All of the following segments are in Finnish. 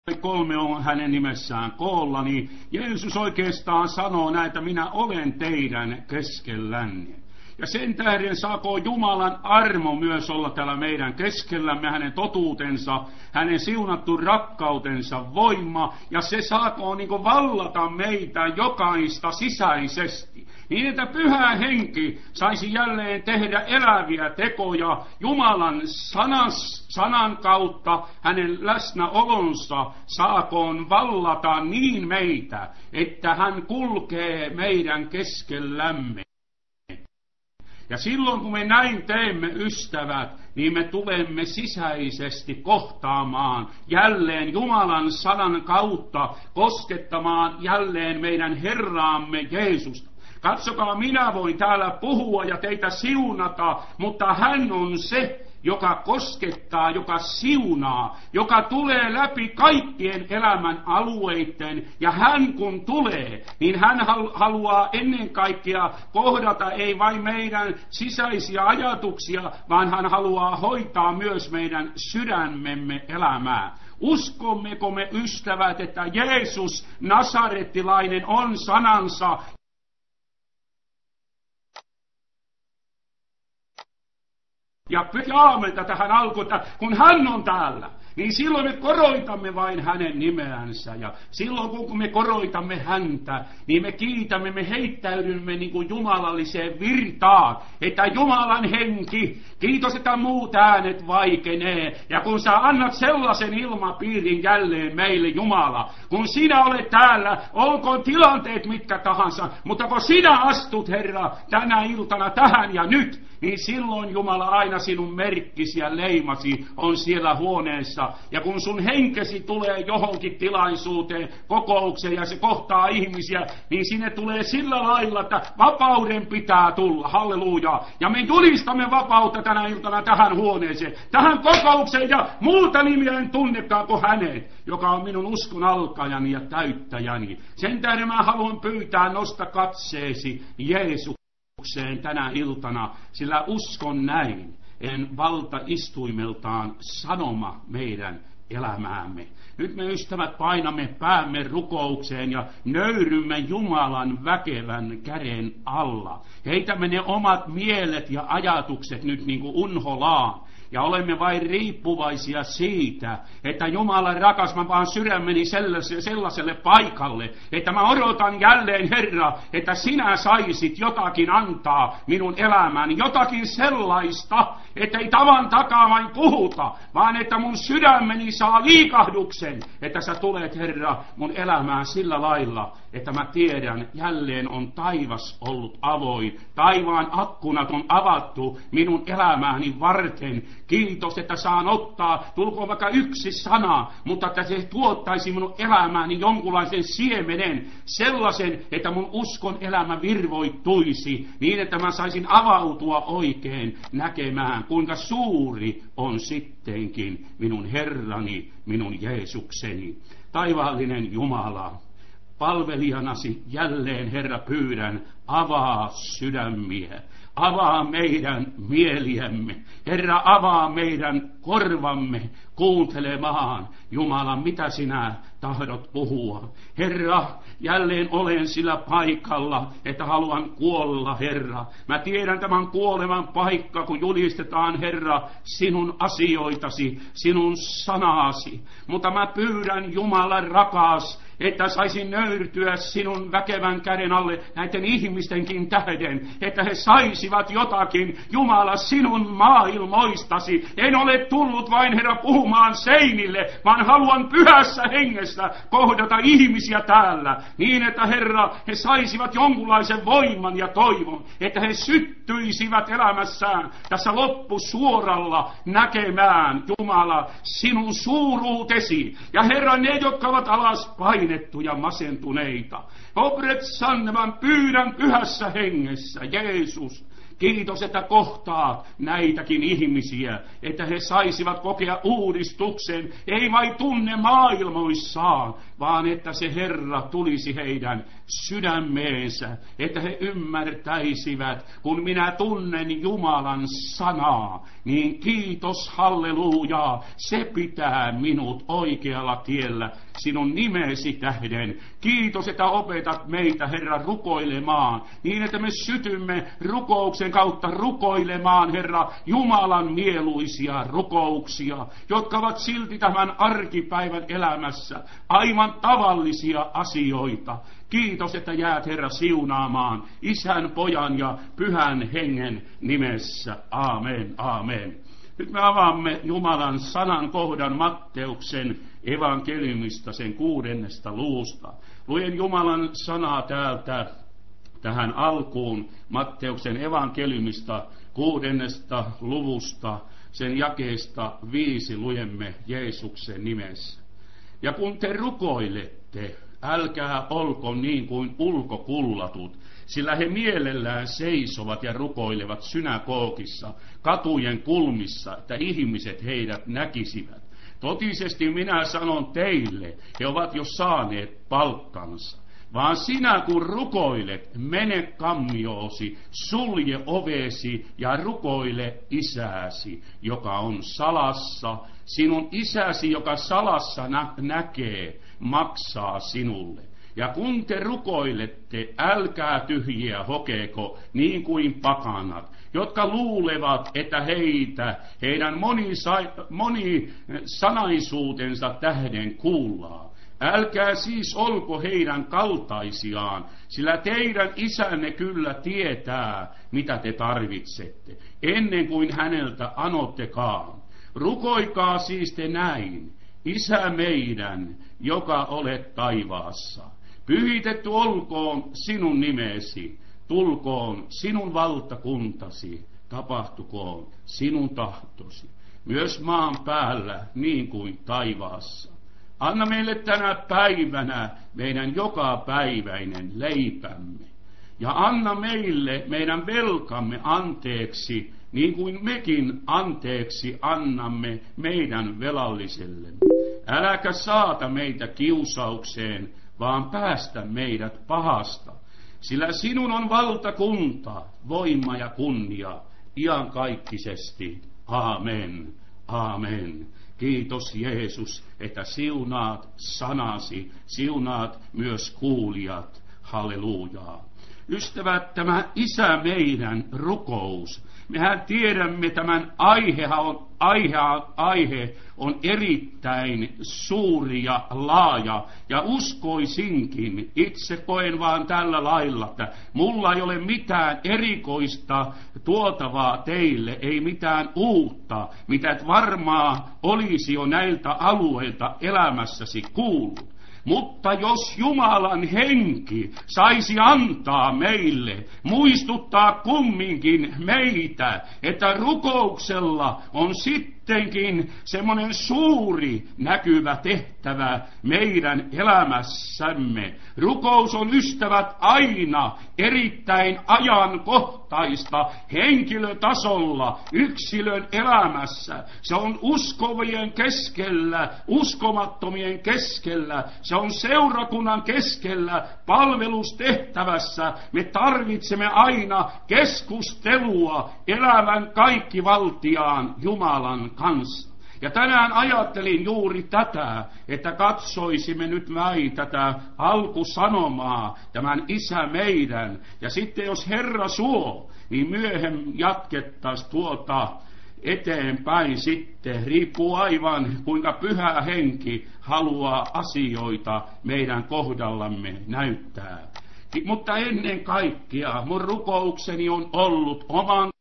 3 on hänen nimessään koolla, niin Jeesus oikeastaan sanoo näitä, minä olen teidän keskellänne. Ja sen tähden saako Jumalan armo myös olla täällä meidän keskellämme, hänen totuutensa, hänen siunattu rakkautensa voima, ja se saako vallata meitä jokaista sisäisesti. Niin, että Pyhä Henki saisi jälleen tehdä eläviä tekoja Jumalan sanan kautta, hänen läsnäolonsa saakoon vallata niin meitä, että hän kulkee meidän keskellämme. Ja silloin kun me näin teemme, ystävät, niin me tulemme sisäisesti kohtaamaan jälleen Jumalan sanan kautta, koskettamaan jälleen meidän Herraamme Jeesusta. Katsokaa, minä voin täällä puhua ja teitä siunata, mutta hän on se, joka koskettaa, joka siunaa, joka tulee läpi kaikkien elämän alueiden. Ja hän kun tulee, niin hän haluaa ennen kaikkea kohdata ei vain meidän sisäisiä ajatuksia, vaan hän haluaa hoitaa myös meidän sydämemme elämää. Uskommeko me, ystävät, että Jeesus Nasarettilainen on sanansa? Ja aamenta tähän alkuun, että kun hän on täällä, niin silloin me koroitamme vain hänen nimeänsä. Ja silloin kun me koroitamme häntä, niin me kiitämme, me heittäydymme niin kuin jumalalliseen virtaan. Että Jumalan henki, kiitos, että muut äänet vaikenee. Ja kun sä annat sellaisen ilmapiirin jälleen meille, Jumala, kun sinä olet täällä, olkoon tilanteet mitkä tahansa, mutta kun sinä astut, Herra, tänä iltana tähän ja nyt, niin silloin, Jumala, aina sinun merkkisi ja leimasi on siellä huoneessa. Ja kun sun henkesi tulee johonkin tilaisuuteen, kokoukseen ja se kohtaa ihmisiä, niin sinne tulee sillä lailla, että vapauden pitää tulla. Halleluja. Ja me julistamme vapautta tänä iltana tähän huoneeseen, tähän kokoukseen, ja muuta nimiä en tunnekaan kuin hänet, joka on minun uskon alkajani ja täyttäjäni. Sen tähden mä haluan pyytää, nosta katseesi Jeesukseen tänä iltana, sillä uskon näin, en valtaistuimeltaan sanoma meidän elämäämme. Nyt me, ystävät, painamme päämme rukoukseen ja nöyrymme Jumalan väkevän käden alla. Heitämme ne omat mielet ja ajatukset nyt niin kuin unholaan. Ja olemme vain riippuvaisia siitä, että Jumala rakas, mä vaan sydämeni sellaiselle paikalle, että mä odotan jälleen, Herra, että sinä saisit jotakin antaa minun elämääni, jotakin sellaista, että ei tavan takaa vain puhuta, vaan että mun sydämeni saa liikahduksen, että sä tulet, Herra, mun elämään sillä lailla, että mä tiedän, jälleen on taivas ollut avoin, taivaan akkunat on avattu minun elämääni varten. Kiitos, että saan ottaa, tulkoon vaikka yksi sana, mutta että se tuottaisi minun elämääni jonkunlaisen siemenen, sellaisen, että mun uskon elämä virvoittuisi, niin että mä saisin avautua oikein näkemään, kuinka suuri on sittenkin minun Herrani, minun Jeesukseni. Taivaallinen Jumala, palvelijanasi jälleen, Herra, pyydän, avaa sydämiä, avaa meidän mieliämme. Herra, avaa meidän korvamme kuuntelemaan, Jumala, mitä sinä tahdot puhua. Herra, jälleen olen sillä paikalla, että haluan kuolla, Herra. Mä tiedän tämän kuoleman paikka, kun julistetaan, Herra, sinun asioitasi, sinun sanasi. Mutta mä pyydän, Jumala rakas, että saisin nöyrtyä sinun väkevän käden alle näiden ihmistenkin tähden, että he saisivat jotakin, Jumala, sinun maailmoistasi. En ole tullut vain, Herra, puhumaan seinille, vaan haluan pyhässä hengessä kohdata ihmisiä täällä, niin että, Herra, he saisivat jonkunlaisen voiman ja toivon, että he syttyisivät elämässään tässä loppusuoralla näkemään, Jumala, sinun suuruutesi. Ja, Herra, ne, jotka ovat alas painettuja, masentuneita, Obret Sannevan, pyydän pyhässä hengessä, Jeesus, Kiitos, että kohtaat näitäkin ihmisiä, että he saisivat kokea uudistuksen, ei vain tunne maailmoissaan, vaan että se Herra tulisi heidän sydämeensä, että he ymmärtäisivät, kun minä tunnen Jumalan sanaa, niin kiitos, hallelujaa, se pitää minut oikealla tiellä sinun nimesi tähden. Kiitos, että opetat meitä, Herra, rukoilemaan, niin että me sytymme rukouksen kautta rukoilemaan, Herra, Jumalan mieluisia rukouksia, jotka ovat silti tämän arkipäivän elämässä aivan tavallisia asioita. Kiitos, että jäät, Herra, siunaamaan Isän, Pojan ja Pyhän Hengen nimessä. Aamen, aamen. Nyt me avaamme Jumalan sanan kohdan Matteuksen evankeliumista, sen 6. luvusta. Luen Jumalan sanaa täältä tähän alkuun Matteuksen evankeliumista 6. luvusta, sen jakeesta 5 lujemme Jeesuksen nimessä. Ja kun te rukoilette, älkää olko niin kuin ulkokullatut, sillä he mielellään seisovat ja rukoilevat synagogissa, katujen kulmissa, että ihmiset heidät näkisivät. Totisesti minä sanon teille, he ovat jo saaneet palkkansa. Vaan sinä kun rukoilet, mene kammioosi, sulje ovesi ja rukoile Isäsi, joka on salassa. Sinun Isäsi, joka salassa näkee, maksaa sinulle. Ja kun te rukoilette, älkää tyhjiä hokeeko niin kuin pakanat, jotka luulevat, että heidän monisanaisuutensa tähden kuullaan. Älkää siis olko heidän kaltaisiaan, sillä teidän Isänne kyllä tietää, mitä te tarvitsette, ennen kuin häneltä anottekaan. Rukoikaa siis te näin: Isä meidän, joka olet taivaassa, pyhitetty olkoon sinun nimesi, tulkoon sinun valtakuntasi, tapahtukoon sinun tahtosi, myös maan päällä niin kuin taivaassa. Anna meille tänä päivänä meidän jokapäiväinen leipämme, ja anna meille meidän velkamme anteeksi, niin kuin mekin anteeksi annamme meidän velallisellemme. Äläkä saata meitä kiusaukseen, vaan päästä meidät pahasta, sillä sinun on valtakunta, voima ja kunnia iankaikkisesti. Aamen, aamen. Kiitos Jeesus, että siunaat sanasi, siunaat myös kuulijat. Hallelujaa. Ystävät, tämä Isä meidän rukous, mehän tiedämme tämän aihe on erittäin suuri ja laaja, ja uskoisinkin, itse koen vaan tällä lailla, että mulla ei ole mitään erikoista tuotavaa teille, ei mitään uutta, mitä et varmaan olisi jo näiltä alueilta elämässäsi kuullut. Mutta jos Jumalan henki saisi antaa meille, muistuttaa kumminkin meitä, että rukouksella on sittenkin semmoinen suuri näkyvä tehtävä meidän elämässämme. Rukous on, ystävät, aina erittäin ajankohtaista henkilötasolla, yksilön elämässä. Se on uskovien keskellä, uskomattomien keskellä, se on seurakunnan keskellä, palvelustehtävässä. Me tarvitsemme aina keskustelua elävän kaikkivaltiaan Jumalan kanssa. Ja tänään ajattelin juuri tätä, että katsoisimme nyt vain tätä alkusanomaa, tämän Isä meidän. Ja sitten jos Herra suo, niin myöhemmin jatkettaisiin tuota eteenpäin sitten. Riippuu aivan, kuinka Pyhä Henki haluaa asioita meidän kohdallamme näyttää. Mutta ennen kaikkea mun rukoukseni on ollut oman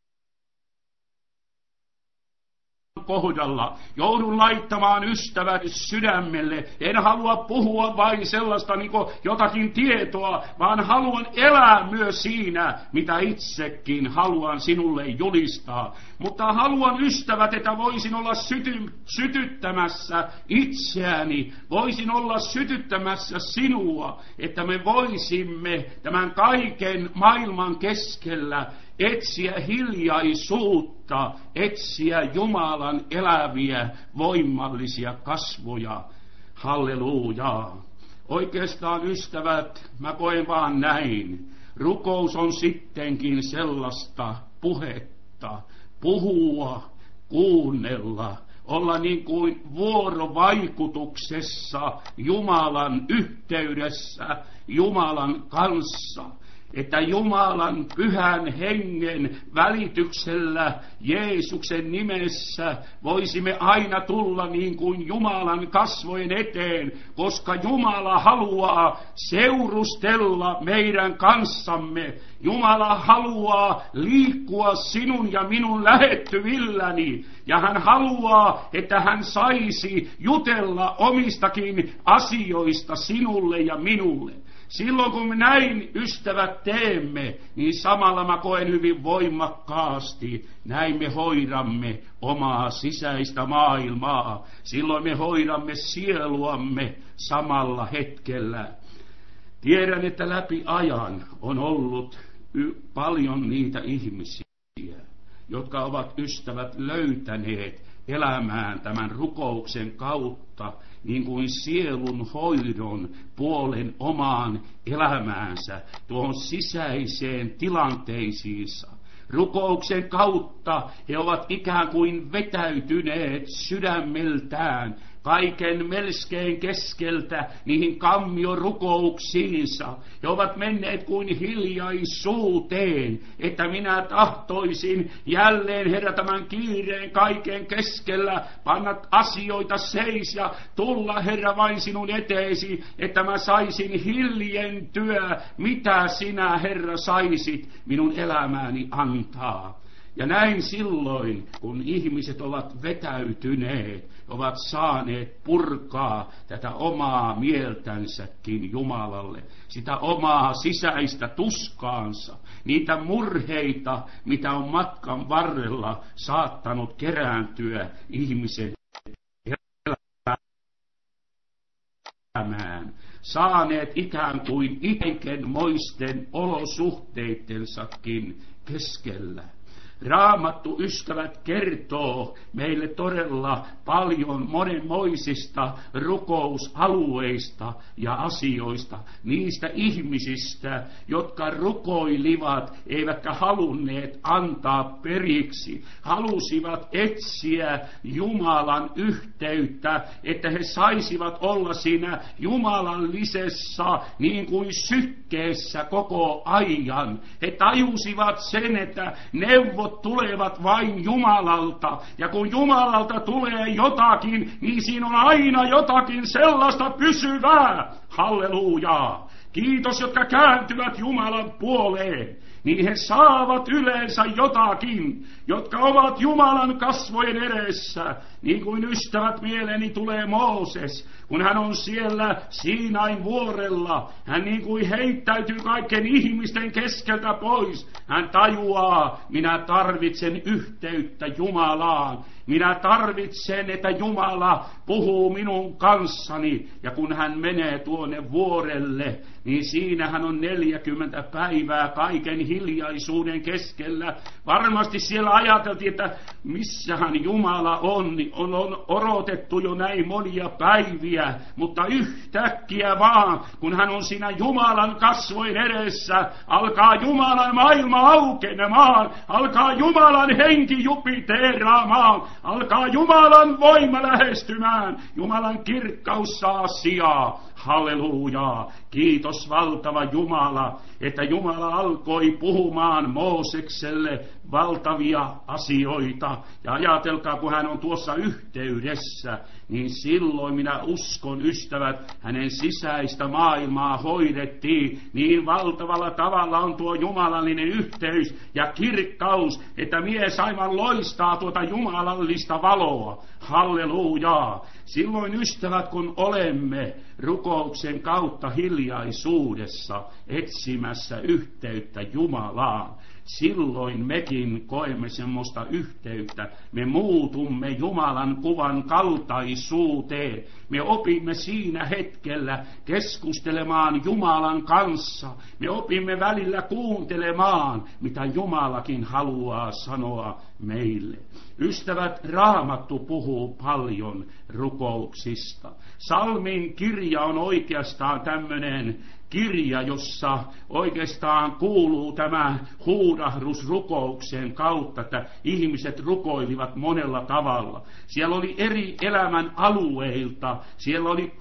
kohdalla. Joudun laittamaan ystävät sydämelle. En halua puhua vain sellaista jotakin tietoa, vaan haluan elää myös siinä, mitä itsekin haluan sinulle julistaa. Mutta haluan, ystävät, että voisin olla sytyttämässä itseäni, voisin olla sytyttämässä sinua, että me voisimme tämän kaiken maailman keskellä etsiä hiljaisuutta, etsiä Jumalan eläviä, voimallisia kasvoja. Halleluja. Oikeastaan, ystävät, mä koen vaan näin. Rukous on sittenkin sellaista puhetta, puhua, kuunnella, olla niin kuin vuorovaikutuksessa Jumalan yhteydessä, Jumalan kanssa, että Jumalan pyhän hengen välityksellä Jeesuksen nimessä voisimme aina tulla niin kuin Jumalan kasvojen eteen, koska Jumala haluaa seurustella meidän kanssamme. Jumala haluaa liikkua sinun ja minun lähettyvilläni, ja hän haluaa, että hän saisi jutella omistakin asioista sinulle ja minulle. Silloin kun me näin, ystävät, teemme, niin samalla mä koen hyvin voimakkaasti, näin me hoidamme omaa sisäistä maailmaa. Silloin me hoidamme sieluamme samalla hetkellä. Tiedän, että läpi ajan on ollut paljon niitä ihmisiä, jotka ovat, ystävät, löytäneet elämään tämän rukouksen kautta niin kuin sielun hoidon puolen omaan elämäänsä, tuohon sisäiseen tilanteisiinsa. Rukouksen kautta he ovat ikään kuin vetäytyneet sydämeltään kaiken melskeen keskeltä niihin kammiorukouksiinsa. He ovat menneet kuin hiljaisuuteen, että minä tahtoisin jälleen, Herra, tämän kiireen kaiken keskellä panna asioita seis ja tulla, Herra, vain sinun eteesi, että mä saisin hiljentyä, mitä sinä, Herra, saisit minun elämääni antaa. Ja näin silloin, kun ihmiset ovat vetäytyneet, ovat saaneet purkaa tätä omaa mieltänsäkin Jumalalle, sitä omaa sisäistä tuskaansa, niitä murheita, mitä on matkan varrella saattanut kerääntyä ihmisen elämään, saaneet ikään kuin ikenmoisten olosuhteittensakin keskellä. Raamattu, ystävät, kertoo meille todella paljon monenmoisista rukousalueista ja asioista, niistä ihmisistä, jotka rukoilivat, eivätkä halunneet antaa periksi, halusivat etsiä Jumalan yhteyttä, että he saisivat olla siinä jumalallisessa niin kuin sykkeessä koko ajan. He tajusivat sen, että neuvot tulevat vain Jumalalta, ja kun Jumalalta tulee jotakin, niin siinä on aina jotakin sellaista pysyvää. Hallelujaa! Kiitos, jotka kääntyvät Jumalan puoleen, niin he saavat yleensä jotakin, jotka ovat Jumalan kasvojen edessä, niin kuin, ystävät, mieleeni tulee Mooses, kun hän on siellä Siinain vuorella, hän niin kuin heittäytyy kaiken ihmisten keskeltä pois. Hän tajuaa, minä tarvitsen yhteyttä Jumalaan. Minä tarvitsen, että Jumala puhuu minun kanssani. Ja kun hän menee tuonne vuorelle, niin siinä hän on 40 päivää kaiken hiljaisuuden keskellä. Varmasti siellä ajateltiin, että missähän Jumala on, niin on odotettu jo näin monia päiviä. Mutta yhtäkkiä vaan, kun hän on siinä Jumalan kasvojen edessä, alkaa Jumalan maailma aukenemaan, alkaa Jumalan henki jupiteeraamaan, alkaa Jumalan voima lähestymään, Jumalan kirkkaus saa sijaa. Hallelujaa! Kiitos valtava Jumala, että Jumala alkoi puhumaan Moosekselle valtavia asioita. Ja ajatelkaa, kun hän on tuossa yhteydessä, niin silloin minä uskon, ystävät, hänen sisäistä maailmaa hoidettiin. Niin valtavalla tavalla on tuo jumalallinen yhteys ja kirkkaus, että mies aivan loistaa tuota jumalallista valoa. Hallelujaa! Silloin, ystävät, kun olemme rukouksen kautta hiljaisuudessa etsimässä yhteyttä Jumalaan, silloin mekin koemme semmoista yhteyttä. Me muutumme Jumalan kuvan kaltaisuuteen. Me opimme siinä hetkellä keskustelemaan Jumalan kanssa. Me opimme välillä kuuntelemaan, mitä Jumalakin haluaa sanoa meille. Ystävät, Raamattu puhuu paljon rukouksista. Psalmin kirja on oikeastaan tämmöinen kirja, jossa oikeastaan kuuluu tämä huudahdus rukouksen kautta, että ihmiset rukoilivat monella tavalla. Siellä oli eri elämän alueilta, siellä oli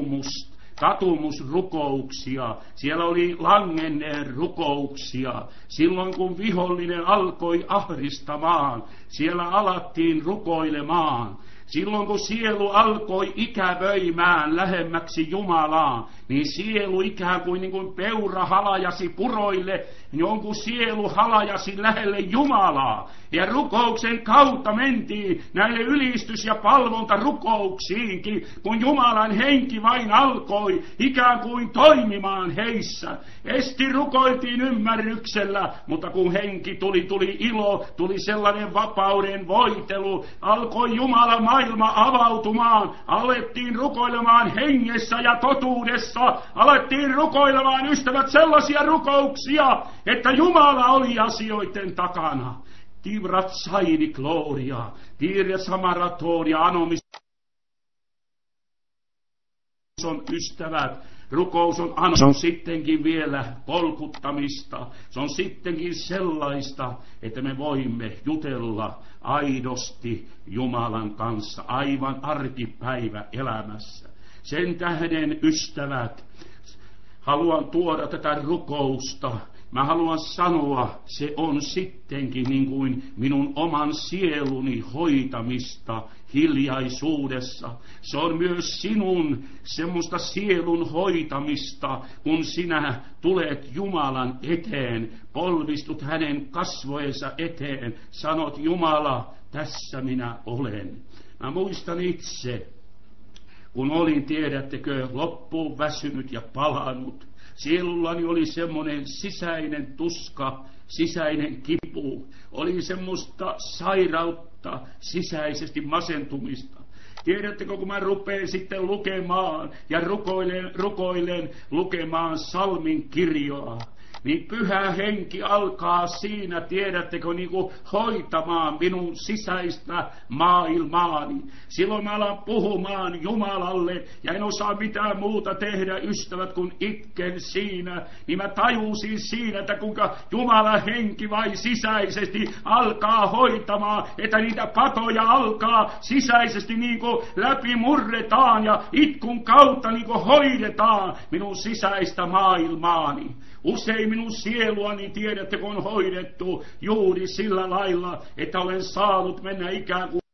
katumusrukouksia, siellä oli langenneen rukouksia. Silloin kun vihollinen alkoi ahdistamaan, siellä alettiin rukoilemaan. Silloin kun sielu alkoi ikävöimään lähemmäksi Jumalaa, niin sielu ikään kuin, peura halajasi puroille, jonkun sielu halajasi lähelle Jumalaa. Ja rukouksen kautta mentiin näille ylistys- ja palvontarukouksiinkin, kun Jumalan henki vain alkoi ikään kuin toimimaan heissä. Esti rukoiltiin ymmärryksellä, mutta kun henki tuli ilo, tuli sellainen vapauden voitelu, alkoi Jumalan maailma avautumaan, alettiin rukoilemaan hengessä ja totuudessa, alettiin rukoilemaan, ystävät, sellaisia rukouksia, että Jumala oli asioiden takana. Tivrat saidi gloria, tiire samaratoria anomis on ystävät. Rukous on sittenkin vielä polkuttamista. Se on sittenkin sellaista, että me voimme jutella aidosti Jumalan kanssa aivan arkipäivä elämässä. Sen tähden, ystävät, haluan tuoda tätä rukousta. Mä haluan sanoa, se on sittenkin niin kuin minun oman sieluni hoitamista hiljaisuudessa. Se on myös sinun semmoista sielun hoitamista, kun sinä tulet Jumalan eteen, polvistut hänen kasvojensa eteen, sanot: Jumala, tässä minä olen. Mä muistan itse, kun olin, tiedättekö, loppuun väsynyt ja palannut. Sielullani oli semmoinen sisäinen tuska, sisäinen kipu. Oli semmoista sairautta, sisäisesti masentumista. Tiedättekö, kun mä rupean sitten lukemaan ja rukoilen lukemaan psalmin kirjaa, niin Pyhä Henki alkaa siinä, tiedättekö, hoitamaan minun sisäistä maailmaani. Silloin mä alan puhumaan Jumalalle ja en osaa mitään muuta tehdä, ystävät, kun itken siinä. Niin mä tajusin siinä, että kuinka Jumalan henki vain sisäisesti alkaa hoitamaan, että niitä patoja alkaa sisäisesti läpi murretaan ja itkun kautta hoidetaan minun sisäistä maailmaani. Usein minun sieluani, tiedätte, kun on hoidettu juuri sillä lailla, että olen saanut mennä ikään kuin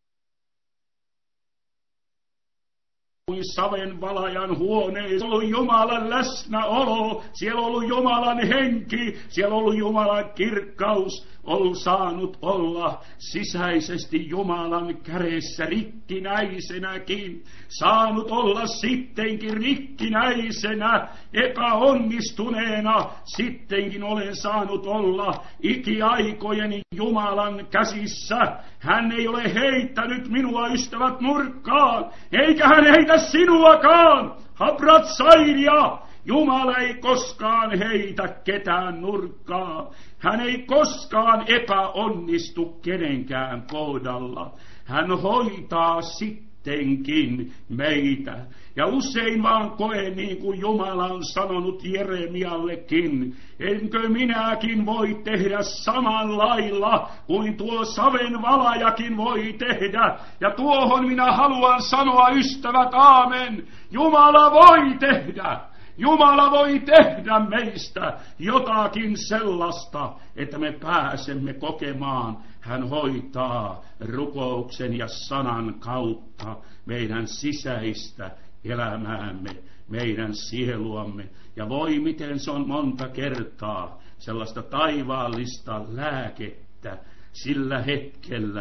saven valajan huoneessa. Siellä on ollut Jumalan läsnäolo, siellä on ollut Jumalan henki, siellä on ollut Jumalan kirkkaus, on saanut olla sisäisesti Jumalan kädessä rikkinäisenäkin, saanut olla sittenkin rikkinäisenä, epäonnistuneena, sittenkin olen saanut olla ikiaikojen Jumalan käsissä. Hän ei ole heittänyt minua, ystävät, nurkkaan, eikä hän heitä sinuakaan, habrat sairia. Jumala ei koskaan heitä ketään nurkkaan. Hän ei koskaan epäonnistu kenenkään kohdalla. Hän hoitaa sittenkin meitä. Ja usein vaan koen, niin kuin Jumala on sanonut Jeremiallekin, enkö minäkin voi tehdä saman lailla kuin tuo saven valajakin voi tehdä. Ja tuohon minä haluan sanoa, ystävät, aamen. Jumala voi tehdä. Jumala voi tehdä meistä jotakin sellaista, että me pääsemme kokemaan. Hän hoitaa rukouksen ja sanan kautta meidän sisäistä elämäämme, meidän sieluamme. Ja voi miten se on monta kertaa sellaista taivaallista lääkettä sillä hetkellä,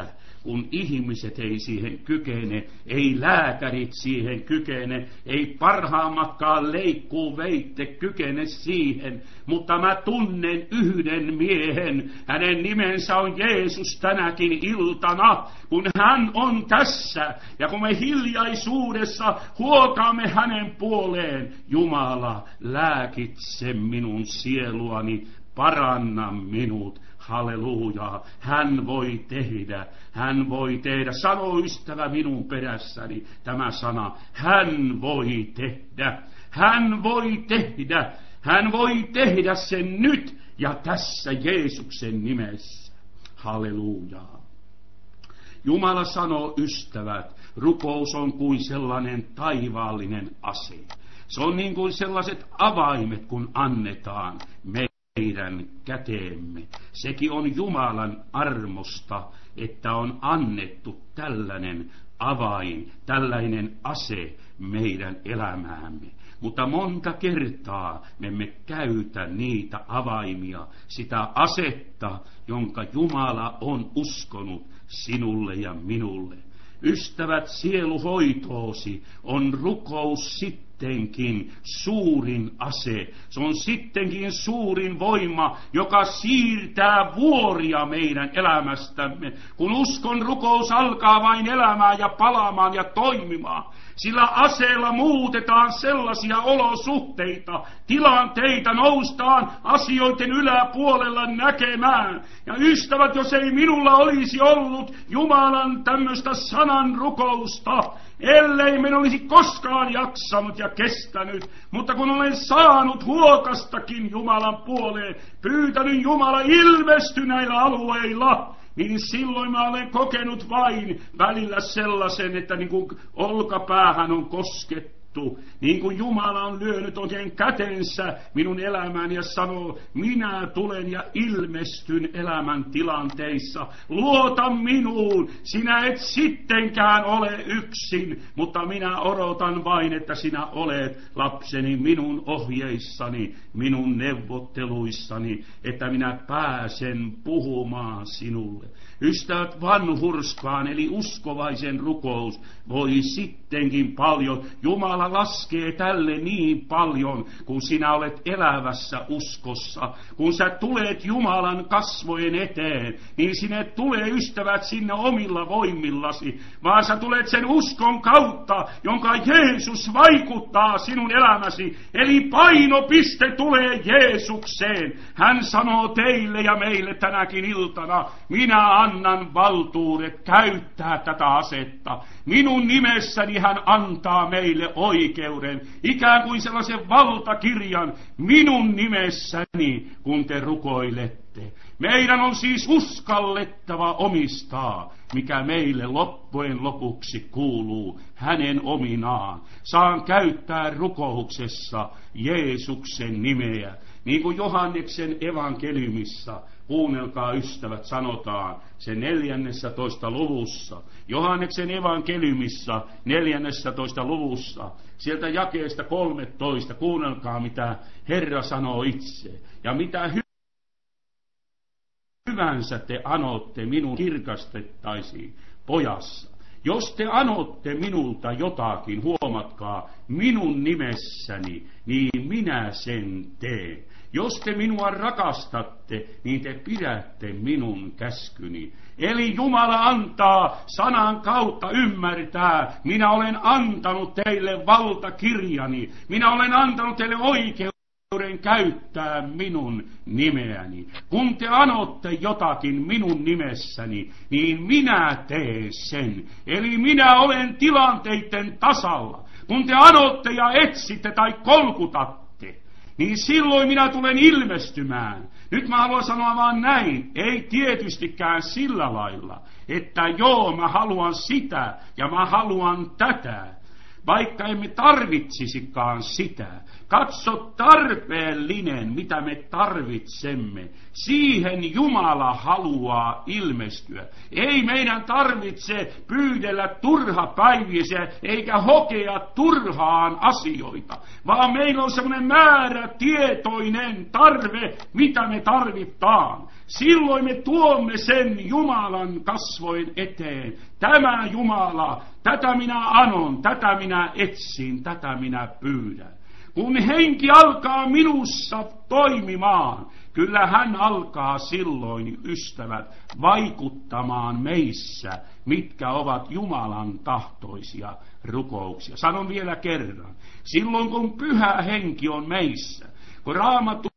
kun ihmiset ei siihen kykene, ei lääkärit siihen kykene, ei parhaammatkaan leikkuuveitte kykene siihen, mutta mä tunnen yhden miehen, hänen nimensä on Jeesus tänäkin iltana, kun hän on tässä, ja kun me hiljaisuudessa huokaamme hänen puoleen, Jumala, lääkitse minun sieluani, paranna minut, halleluja, hän voi tehdä, hän voi tehdä, sano ystävä minun perässäni tämä sana, hän voi tehdä, hän voi tehdä, hän voi tehdä sen nyt ja tässä Jeesuksen nimessä, halleluja. Jumala sanoo, ystävät, rukous on kuin sellainen taivaallinen ase. Se on niin kuin sellaiset avaimet, kun annetaan meidän käteemme. Sekin on Jumalan armosta, että on annettu tällainen avain, tällainen ase meidän elämäämme. Mutta monta kertaa me emme käytä niitä avaimia, sitä asetta, jonka Jumala on uskonut sinulle ja minulle. Ystävät, sieluhoitoosi on rukous sittenkin suurin ase. Se on sittenkin suurin voima, joka siirtää vuoria meidän elämästämme. Kun uskon rukous alkaa vain elämään ja palaamaan ja toimimaan, sillä aseella muutetaan sellaisia olosuhteita, tilanteita, noustaan asioiden yläpuolella näkemään. Ja ystävät, jos ei minulla olisi ollut Jumalan tämmöistä sanan rukousta, ellei minä olisi koskaan jaksanut ja kestänyt, mutta kun olen saanut huokastakin Jumalan puoleen, pyytänyt Jumala ilmesty näillä alueilla, niin silloin mä olen kokenut vain välillä sellaisen, että niin kuin olkapäähän on koskettu, niin kuin Jumala on lyönyt oikein kätensä minun elämään ja sanoo, minä tulen ja ilmestyn elämän tilanteissa. Luota minuun, sinä et sittenkään ole yksin, mutta minä odotan vain, että sinä olet lapseni minun ohjeissani, minun neuvotteluissani, että minä pääsen puhumaan sinulle. Ystävät, vanhurskaan eli uskovaisen rukous voi sittenkin paljon. Jumala laskee tälle niin paljon, kun sinä olet elävässä uskossa. Kun sä tulet Jumalan kasvojen eteen, niin sinne tulee, ystävät, sinne omilla voimillasi, vaan sä tulet sen uskon kautta, jonka Jeesus vaikuttaa sinun elämäsi. Eli painopiste tulee Jeesukseen. Hän sanoo teille ja meille tänäkin iltana, minä annan valtuudet käyttää tätä asetta. Minun nimessäni hän antaa meille oikeuden, ikään kuin sellaisen valtakirjan minun nimessäni, kun te rukoilette. Meidän on siis uskallettava omistaa, mikä meille loppujen lopuksi kuuluu hänen ominaan. Saan käyttää rukouksessa Jeesuksen nimeä, niin kuin Johanneksen evankeliumissa. Kuunnelkaa, ystävät, sanotaan se 14. luvussa. Johanneksen evankeliumissa 14. luvussa. Sieltä jakeesta 13. Kuunnelkaa, mitä Herra sanoo itse. Ja mitä hyvänsä te anotte minun kirkastettaisiin pojassa. Jos te anotte minulta jotakin, huomatkaa, minun nimessäni, niin minä sen teen. Jos te minua rakastatte, niin te pidätte minun käskyni. Eli Jumala antaa sanan kautta ymmärtää, minä olen antanut teille valtakirjani, minä olen antanut teille oikeuden käyttää minun nimeäni. Kun te anotte jotakin minun nimessäni, niin minä teen sen. Eli minä olen tilanteiden tasalla. Kun te anotte ja etsitte tai kolkutatte, niin silloin minä tulen ilmestymään. Nyt mä haluan sanoa vaan näin, ei tietystikään sillä lailla, että joo, mä haluan sitä ja mä haluan tätä. vaikka emme tarvitsisikaan sitä. Katso tarpeellinen, mitä me tarvitsemme. Siihen Jumala haluaa ilmestyä. Ei meidän tarvitse pyydellä turhapäiviä eikä hokea turhaan asioita, vaan meillä on semmoinen määrätietoinen tarve, mitä me tarvitaan. Silloin me tuomme sen Jumalan kasvojen eteen. Tämä Jumala, tätä minä anon, tätä minä etsin, tätä minä pyydän. Kun henki alkaa minussa toimimaan, kyllä hän alkaa silloin, ystävät, vaikuttamaan meissä, mitkä ovat Jumalan tahtoisia rukouksia. Sanon vielä kerran, silloin kun pyhä henki on meissä, kun Raamattu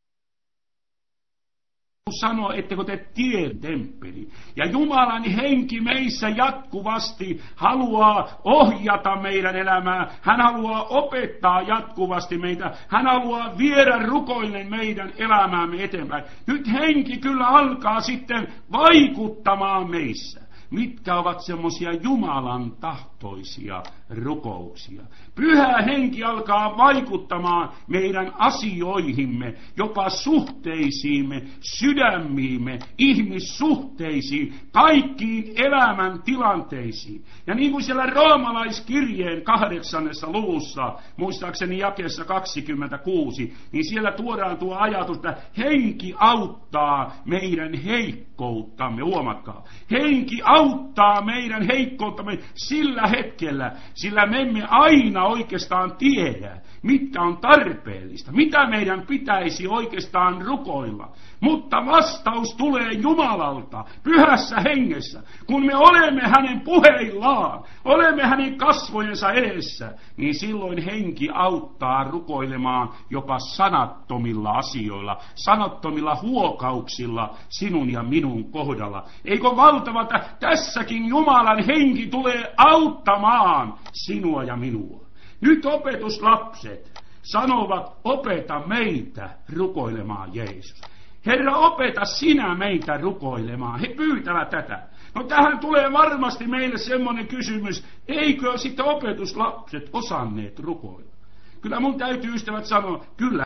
sanoo, ettekö te tiedä temppeli. Ja Jumalan henki meissä jatkuvasti haluaa ohjata meidän elämää. Hän haluaa opettaa jatkuvasti meitä. Hän haluaa viedä rukoillen meidän elämäämme eteenpäin. Nyt henki kyllä alkaa sitten vaikuttamaan meissä. Mitkä ovat semmoisia Jumalan tahtoisia rukouksia. Pyhä henki alkaa vaikuttamaan meidän asioihimme, jopa suhteisiimme, sydämiimme, ihmissuhteisiin, kaikkiin elämän tilanteisiin. Ja niin kuin siellä roomalaiskirjeen 8. luvussa, muistaakseni jakeessa 26, niin siellä tuodaan tuo ajatus, että henki auttaa meidän heikkouttamme. Huomatkaa, henki auttaa meidän heikkouttamme sillä hetkellä, sillä me emme aina oikeastaan tiedä, mitkä on tarpeellista, mitä meidän pitäisi oikeastaan rukoilla. Mutta vastaus tulee Jumalalta, pyhässä hengessä. Kun me olemme hänen puheillaan, olemme hänen kasvojensa edessä, niin silloin henki auttaa rukoilemaan jopa sanattomilla asioilla, sanattomilla huokauksilla sinun ja minun kohdalla. Eikö valtava, että tässäkin Jumalan henki tulee auttamaan sinua ja minua. Nyt opetuslapset sanovat, opeta meitä rukoilemaan Jeesus. Herra, opeta sinä meitä rukoilemaan. He pyytävät tätä. No tähän tulee varmasti meille semmoinen kysymys, eikö sitten opetuslapset osanneet rukoilla? Kyllä mun täytyy, ystävät, sanoa, kyllä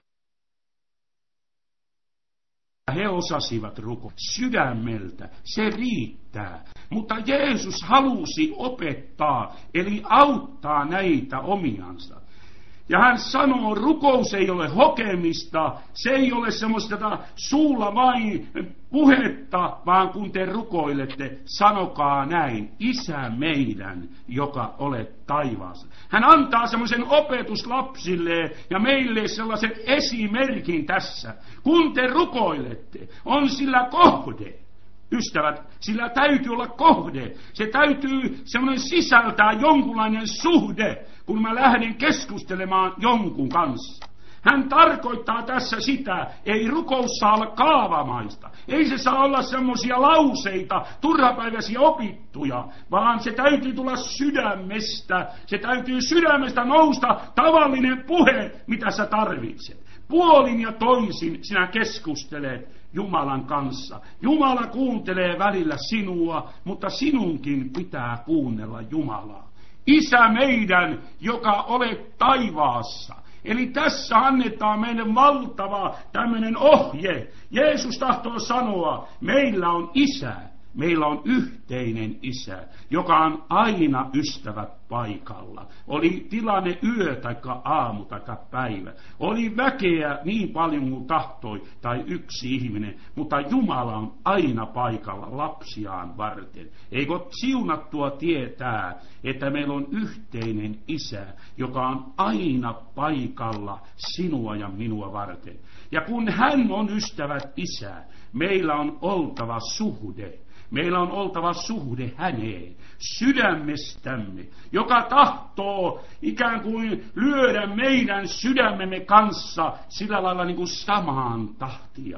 he osasivat rukoilla sydämeltä, se riittää. Mutta Jeesus halusi opettaa, eli auttaa näitä omiansa. Ja hän sanoo, rukous ei ole hokemista, se ei ole semmoista suulla vain puhetta, vaan kun te rukoilette, sanokaa näin, Isä meidän, joka olet taivaassa. Hän antaa semmoisen opetuslapsille ja meille sellaisen esimerkin tässä. Kun te rukoilette, on sillä kohde. Ystävät, sillä täytyy olla kohde. Se täytyy semmoinen sisältää jonkunlainen suhde, kun mä lähden keskustelemaan jonkun kanssa. Hän tarkoittaa tässä sitä, ei rukous saa olla kaavamaista. Ei se saa olla semmoisia lauseita, turhapäiväisiä opittuja, vaan se täytyy tulla sydämestä. Se täytyy sydämestä nousta tavallinen puhe, mitä sä tarvitset. Puolin ja toisin sinä keskustelet Jumalan kanssa. Jumala kuuntelee välillä sinua, mutta sinunkin pitää kuunnella Jumalaa. Isä meidän, joka olet taivaassa. Eli tässä annetaan meille valtava tämmöinen ohje. Jeesus tahtoo sanoa, meillä on Isä. Meillä on yhteinen Isä, joka on aina ystävät paikalla. Oli tilanne yö tai aamu tai päivä. Oli väkeä niin paljon kuin tahtoi tai yksi ihminen, mutta Jumala on aina paikalla lapsiaan varten. Eikö siunattua tietää, että meillä on yhteinen Isä, joka on aina paikalla sinua ja minua varten. Ja kun hän on ystävät Isä, meillä on oltava suhde. Meillä on oltava suhde häneen, sydämestämme, joka tahtoo ikään kuin lyödä meidän sydämemme kanssa sillä lailla niin kuin samaan tahtia.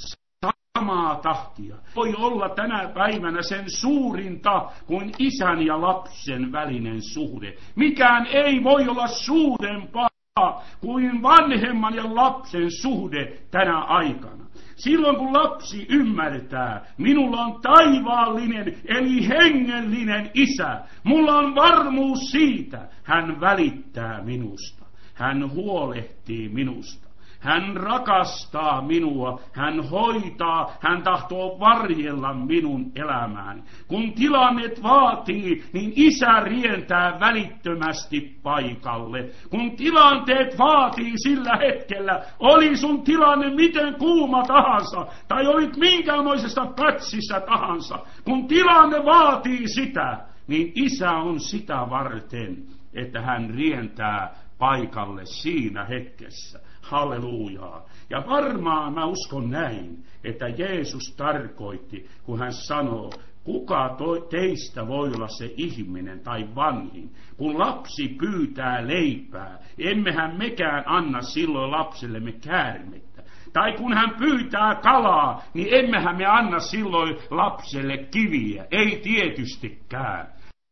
Samaa tahtia. Voi olla tänä päivänä sen suurinta kuin isän ja lapsen välinen suhde. Mikään ei voi olla suurempaa kuin vanhemman ja lapsen suhde tänä aikana. Silloin kun lapsi ymmärtää, minulla on taivaallinen eli hengellinen isä. Mulla on varmuus siitä, hän välittää minusta. Hän huolehtii minusta. Hän rakastaa minua, hän hoitaa, hän tahtoo varjella minun elämääni. Kun tilannet vaatii, niin isä rientää välittömästi paikalle. Kun tilanteet vaatii sillä hetkellä, oli sun tilanne miten kuuma tahansa, tai olit minkälaisessa pätsissä tahansa. Kun tilanne vaatii sitä, niin isä on sitä varten, että hän rientää paikalle siinä hetkessä. Hallelujaa. Ja varmaan mä uskon näin, että Jeesus tarkoitti, kun hän sanoo, kuka teistä voi olla se ihminen tai vanhin, kun lapsi pyytää leipää, emmehän mekään anna silloin lapsellemme käärmettä. Tai kun hän pyytää kalaa, niin emmehän me anna silloin lapselle kiviä, ei tietystikään.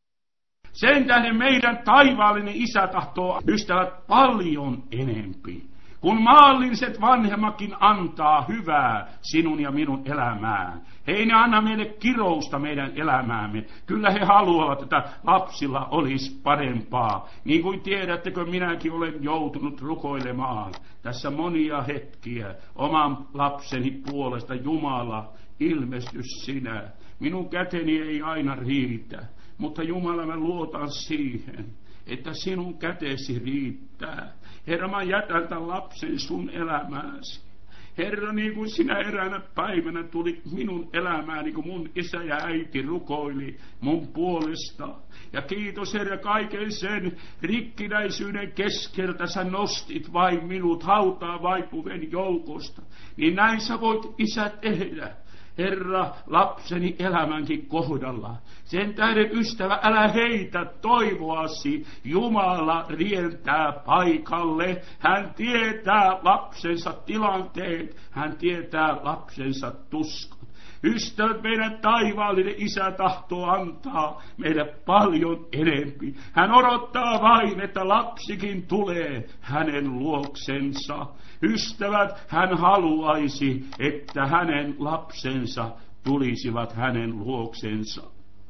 Sen tähden meidän taivaallinen isä tahtoo, ystävät, paljon enempi. Kun maalliset vanhemmakin antaa hyvää sinun ja minun elämään, ei ne anna meille kirousta meidän elämäämme. Kyllä he haluavat, että lapsilla olisi parempaa. Niin kuin tiedättekö, minäkin olen joutunut rukoilemaan tässä monia hetkiä oman lapseni puolesta. Jumala, ilmesty sinä. Minun käteni ei aina riitä, mutta Jumala, mä luotan siihen, että sinun kätesi riittää. Herra, mä jätän tämän lapsen sun elämääsi. Herra, niin kuin sinä eräänä päivänä tuli minun elämääni, kun mun isä ja äiti rukoili mun puolesta. Ja kiitos, Herra, kaiken sen rikkinäisyyden keskeltä sä nostit vain minut hautaa vaipuvien joukosta. Niin näin sä voit, Isä, tehdä. Herra, lapseni elämänkin kohdalla. Sen tähden, ystävä, älä heitä toivoasi. Jumala rientää paikalle. Hän tietää lapsensa tilanteet. Hän tietää lapsensa tuskat. Ystävät, meidän taivaallinen isä tahtoo antaa meille paljon enempi. Hän odottaa vain, että lapsikin tulee hänen luoksensa. Ystävät, hän haluaisi, että hänen lapsensa tulisivat hänen luoksensa.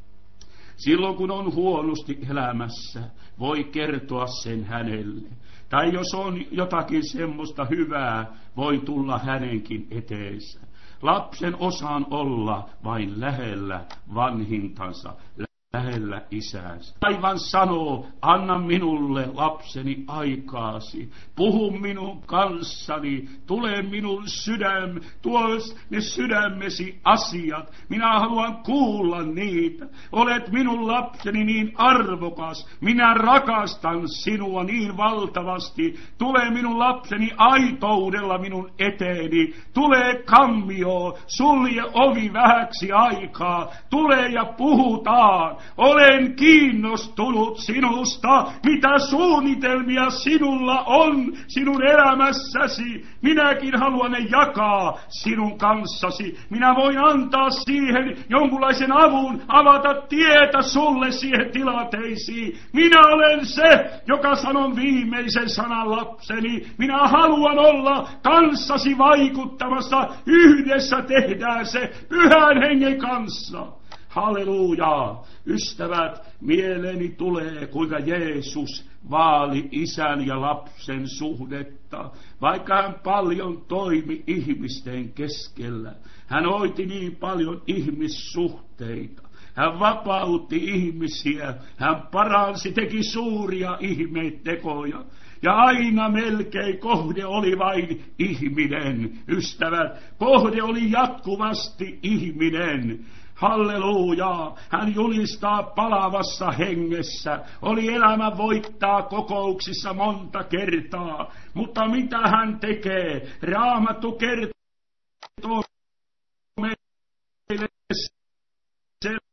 Silloin kun on huonosti elämässä, voi kertoa sen hänelle. Tai jos on jotakin semmoista hyvää, voi tulla hänenkin eteensä. Lapsen osaan olla vain lähellä vanhintansa, lähellä isäänsä. Aivan sanoo, anna minulle lapseni aikaasi, puhu minun kanssani, tule minun tuo ne sydämesi asiat, minä haluan kuulla niitä. Olet minun lapseni niin arvokas, minä rakastan sinua niin valtavasti, tule minun lapseni aitoudella minun eteeni, tule kammio, sulje ovi vähäksi aikaa, tule ja puhutaan. Olen kiinnostunut sinusta, mitä suunnitelmia sinulla on sinun elämässäsi. Minäkin haluan ne jakaa sinun kanssasi. Minä voin antaa siihen jonkunlaisen avun, avata tietä sulle siihen tilanteisiin. Minä olen se, joka sanon viimeisen sanan lapseni. Minä haluan olla kanssasi vaikuttamassa. Yhdessä tehdään se Pyhän Hengen kanssa. Hallelujaa! Ystävät, mieleeni tulee, kuinka Jeesus vaali isän ja lapsen suhdetta. Vaikka hän paljon toimi ihmisten keskellä, hän hoiti niin paljon ihmissuhteita. Hän vapautti ihmisiä, hän paransi, teki suuria ihmetekoja. Ja aina melkein kohde oli vain ihminen, ystävät. Kohde oli jatkuvasti ihminen. Halleluja! Hän julistaa palavassa hengessä. Oli elämä voittaa kokouksissa monta kertaa. Mutta mitä hän tekee? Raamattu kertoo meille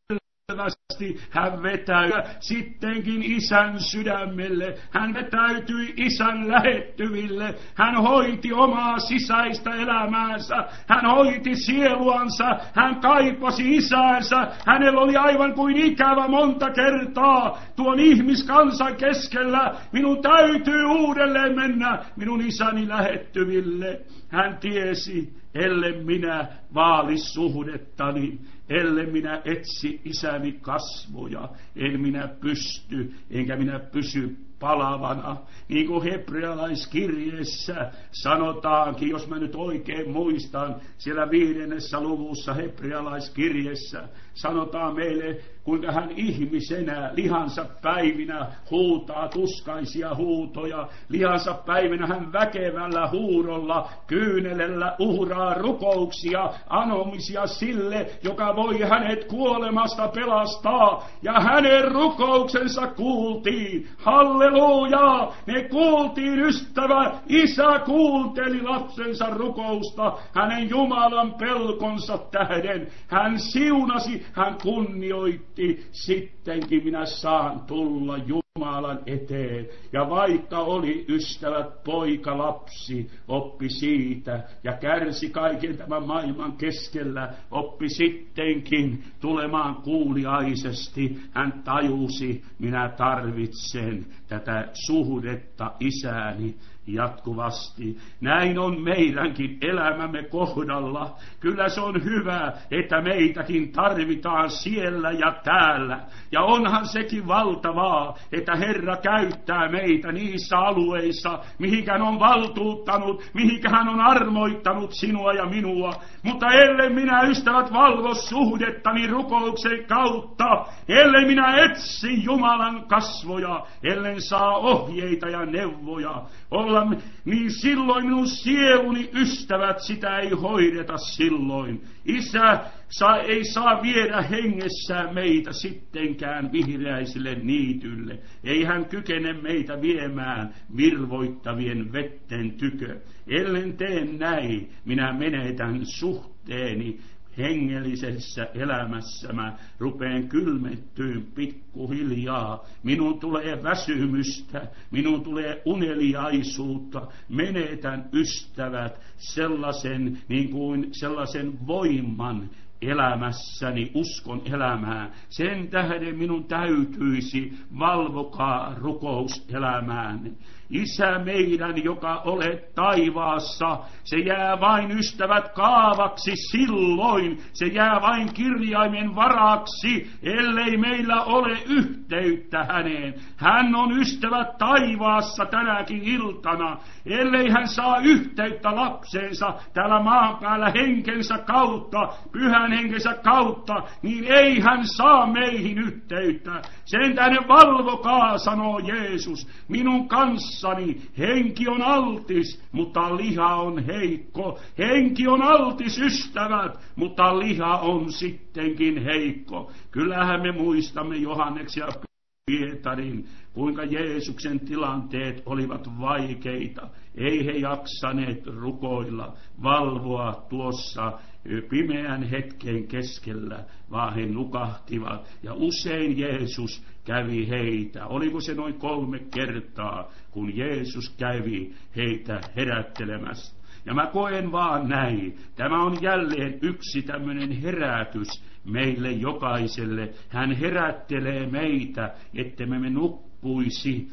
hän vetäytyi sittenkin isän sydämelle. Hän vetäytyi isän lähettyville. Hän hoiti omaa sisäistä elämäänsä. Hän hoiti sieluansa. Hän kaipasi isäänsä. Hänellä oli aivan kuin ikävä monta kertaa tuon ihmiskansan keskellä. Minun täytyy uudelleen mennä minun isäni lähettyville. Hän tiesi, ellen minä vaali suhdettani, ellen minä etsi isäni kasvoja, en minä pysty, enkä minä pysy palavana. Niin kuin hebrealaiskirjeessä sanotaankin, jos mä nyt oikein muistan, siellä 5. luvussa hebrealaiskirjeessä sanotaan meille, kuinka hän ihmisenä lihansa päivinä huutaa tuskaisia huutoja. Lihansa päivinä hän väkevällä huudolla, kyynelellä uhraa rukouksia, anomisia sille, joka voi hänet kuolemasta pelastaa. Ja hänen rukouksensa kuultiin. Halleluja! Ne kuultiin, ystävä. Isä kuunteli lapsensa rukousta hänen Jumalan pelkonsa tähden. Hän siunasi, hän kunnioitti. Sittenkin minä saan tulla Jumalan eteen. Ja vaikka oli ystävät poika lapsi, oppi siitä ja kärsi kaiken tämän maailman keskellä, oppi sittenkin tulemaan kuuliaisesti. Hän tajusi, minä tarvitsen tätä suhdetta isääni jatkuvasti. Näin on meidänkin elämämme kohdalla. Kyllä se on hyvä, että meitäkin tarvitaan siellä ja täällä. Ja onhan sekin valtavaa, että Herra käyttää meitä niissä alueissa, mihinkä hän on valtuuttanut, mihinkä hän on armoittanut sinua ja minua. Mutta ellei minä, ystävät, valvo suhdettani rukouksen kautta, ellei minä etsi Jumalan kasvoja, ellen saa ohjeita ja neuvoja olla, niin silloin minun sieluni, ystävät, sitä ei hoideta silloin. Isä ei saa viedä hengessään meitä sittenkään vihreäisille niitylle. Ei hän kykene meitä viemään virvoittavien vetten tykö. Ellen tee näin, minä menetän suhteeni hengellisessä elämässä. Mä rupeen kylmettyyn pikkuhiljaa. Minun tulee väsymystä, minun tulee uneliaisuutta. Menetän, ystävät, sellaisen niin kuin sellaisen voiman elämässäni, uskon elämää. Sen tähden minun täytyisi valvokaa rukouselämääni. Isä meidän, joka olet taivaassa, se jää vain, ystävät, kaavaksi silloin, se jää vain kirjaimen varaksi, ellei meillä ole yhteyttä häneen. Hän on, ystävät, taivaassa tänäkin iltana, ellei hän saa yhteyttä lapseensa täällä maan päällä henkensä kautta, pyhän henkensä kautta, niin ei hän saa meihin yhteyttä. Sen tähden valvokaa, sanoo Jeesus, minun kanssani. Henki on altis, mutta liha on heikko. Henki on altis, ystävät, mutta liha on sittenkin heikko. Kyllähän me muistamme Johanneksen ja Pietarin, kuinka Jeesuksen tilanteet olivat vaikeita. Ei he jaksaneet rukoilla, valvoa tuossa pimeän hetken keskellä, vaan he nukahtivat. Ja usein Jeesus kävi heitä. Oliko se noin 3 kertaa, kun Jeesus kävi heitä herättelemässä. Ja mä koen vaan näin. Tämä on jälleen yksi tämmöinen herätys meille jokaiselle. Hän herättelee meitä, ettemme me nukkuisi,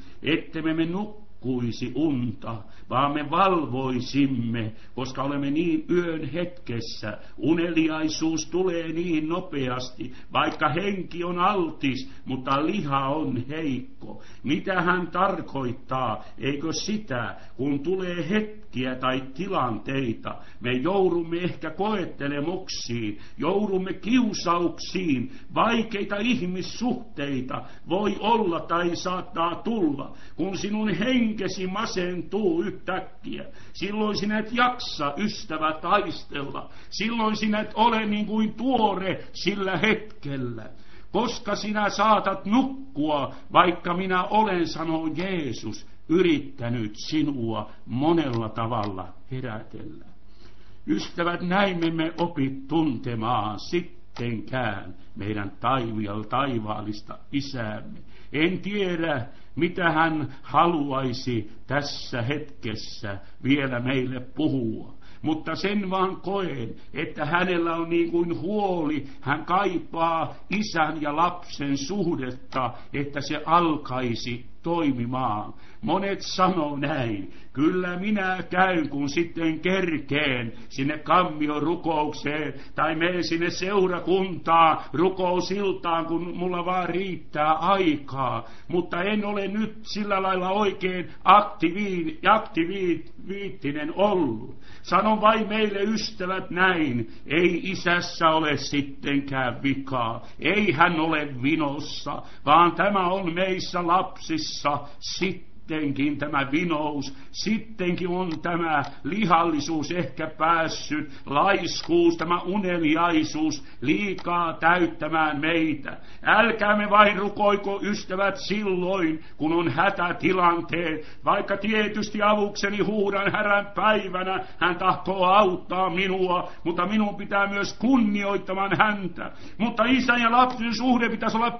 unta, vaan me valvoisimme, koska olemme niin yön hetkessä. Uneliaisuus tulee niin nopeasti, vaikka henki on altis, mutta liha on heikko. Mitä hän tarkoittaa? Eikö sitä, kun tulee hetkiä tai tilanteita, me joudumme ehkä koettelemuksiin, joudumme kiusauksiin, vaikeita ihmissuhteita voi olla tai saattaa tulla, kun sinun henkesi masentuu yhtäkkiä. Silloin sinä et jaksa, ystävä, taistella. Silloin sinä et ole niin kuin tuore sillä hetkellä. Koska sinä saatat nukkua, vaikka minä olen, sanoo Jeesus, yrittänyt sinua monella tavalla herätellä. Ystävät, näin me opi tuntemaan sitten sittenkään meidän taivaallista isäämme. En tiedä, mitä hän haluaisi tässä hetkessä vielä meille puhua. Mutta sen vaan koen, että hänellä on niin kuin huoli, hän kaipaa isän ja lapsen suhdetta, että se alkaisi toimimaan. Monet sanoo näin, kyllä minä käyn, kun sitten kerkeen sinne kammion rukoukseen, tai menen sinne seurakuntaan rukousiltaan, kun mulla vaan riittää aikaa. Mutta en ole nyt sillä lailla oikein aktiviittinen ollut. Sanon vain meille ystävät näin, ei isässä ole sittenkään vikaa, ei hän ole vinossa, vaan tämä on meissä lapsissa sittenkin tämä vinous, sittenkin on tämä lihallisuus ehkä päässyt, laiskuus, tämä uneliaisuus liikaa täyttämään meitä. Älkäämme vain rukoiko ystävät silloin, kun on hätätilanteet, vaikka tietysti avukseni huudan härän päivänä, hän tahtoo auttaa minua, mutta minun pitää myös kunnioittamaan häntä. Mutta isän ja lapsen suhde pitäisi olla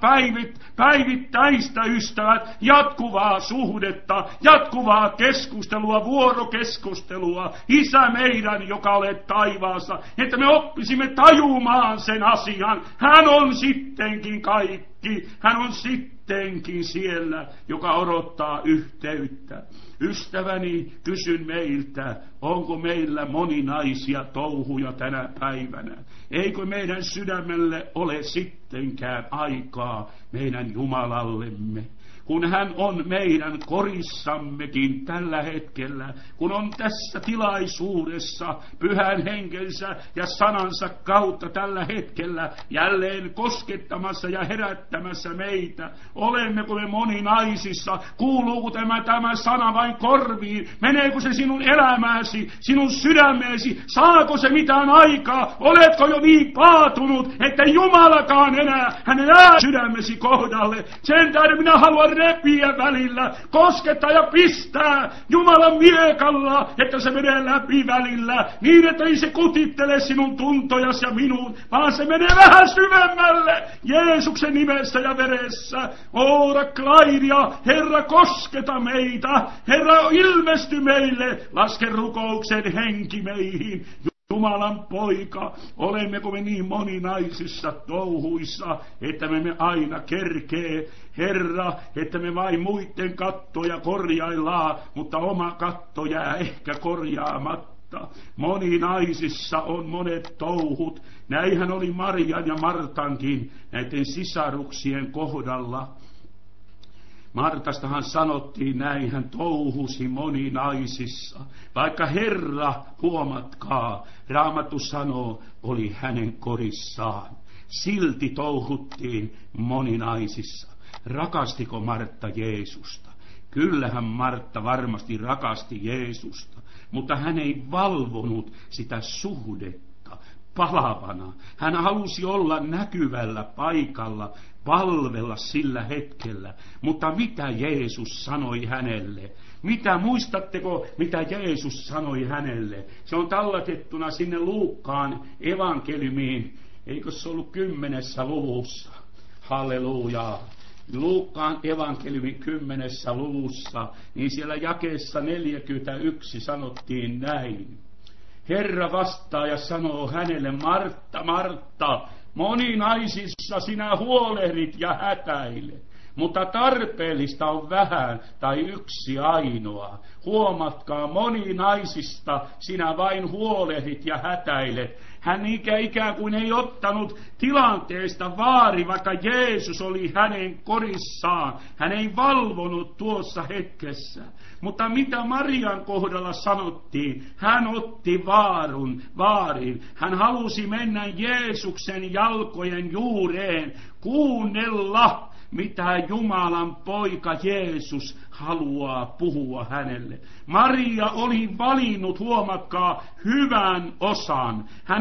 päivittäistä ystävät, jatkuvaa suhdetta, jatkuvaa keskustelua, vuorokeskustelua, Isä meidän, joka olet taivaassa, että me oppisimme tajumaan sen asian. Hän on sittenkin kaikki, hän on sittenkin siellä, joka odottaa yhteyttä. Ystäväni, kysyn meiltä, onko meillä moninaisia touhuja tänä päivänä? Eikö meidän sydämelle ole sittenkään aikaa meidän Jumalallemme? Kun hän on meidän korissammekin tällä hetkellä, kun on tässä tilaisuudessa pyhän henkensä ja sanansa kautta tällä hetkellä jälleen koskettamassa ja herättämässä meitä. Olemmeko me moninaisissa? Kuuluuko tämä sana vain korviin? Meneekö se sinun elämääsi, sinun sydämeesi? Saako se mitään aikaa? Oletko jo niin paatunut, että Jumalakaan enää hänen sydämesi kohdalle? Sen tähden minä haluan repiä välillä, koskettaa ja pistää Jumalan miekalla, että se menee läpi välillä, niin että ei se kutittele sinun tuntojasi ja minun, vaan se menee vähän syvemmälle Jeesuksen nimessä ja veressä. Ora Klaidia, Herra kosketa meitä, Herra ilmesty meille, laske rukouksen henki meihin. Jumalan poika, olemmeko me niin moninaisissa touhuissa, että me emme aina kerkee, Herra, että me vain muiden kattoja korjaillaan, mutta oma katto jää ehkä korjaamatta. Moninaisissa on monet touhut. Näinhän oli Marian ja Martankin näiden sisaruksien kohdalla. Martastahan sanottiin näin, hän touhusi moninaisissa. Vaikka Herra, huomatkaa, Raamattu sanoo, oli hänen korissaan. Silti touhuttiin moninaisissa. Rakastiko Martta Jeesusta? Kyllähän Martta varmasti rakasti Jeesusta, mutta hän ei valvonut sitä suhdetta palavana. Hän halusi olla näkyvällä paikalla, palvella sillä hetkellä. Mutta mitä Jeesus sanoi hänelle? Muistatteko, mitä Jeesus sanoi hänelle? Se on tallatettuna sinne Luukkaan evankeliumiin. Eikö se ollut 10. luvussa? Halleluja. Luukkaan evankeliumin 10. luvussa, niin siellä jakeessa 41 sanottiin näin. Herra vastaa ja sanoo hänelle, Martta, Martta, moninaisissa sinä huolehdit ja hätäilet, mutta tarpeellista on vähän tai yksi ainoa. Huomatkaa, moninaisista sinä vain huolehdit ja hätäilet. Hän ikään kuin ei ottanut tilanteesta vaari, vaikka Jeesus oli hänen korissaan. Hän ei valvonut tuossa hetkessä. Mutta mitä Marian kohdalla sanottiin? Hän otti vaarin. Hän halusi mennä Jeesuksen jalkojen juureen, kuunnella, mitä Jumalan poika Jeesus haluaa puhua hänelle. Maria oli valinnut, huomakkaa, hyvän osan. Hän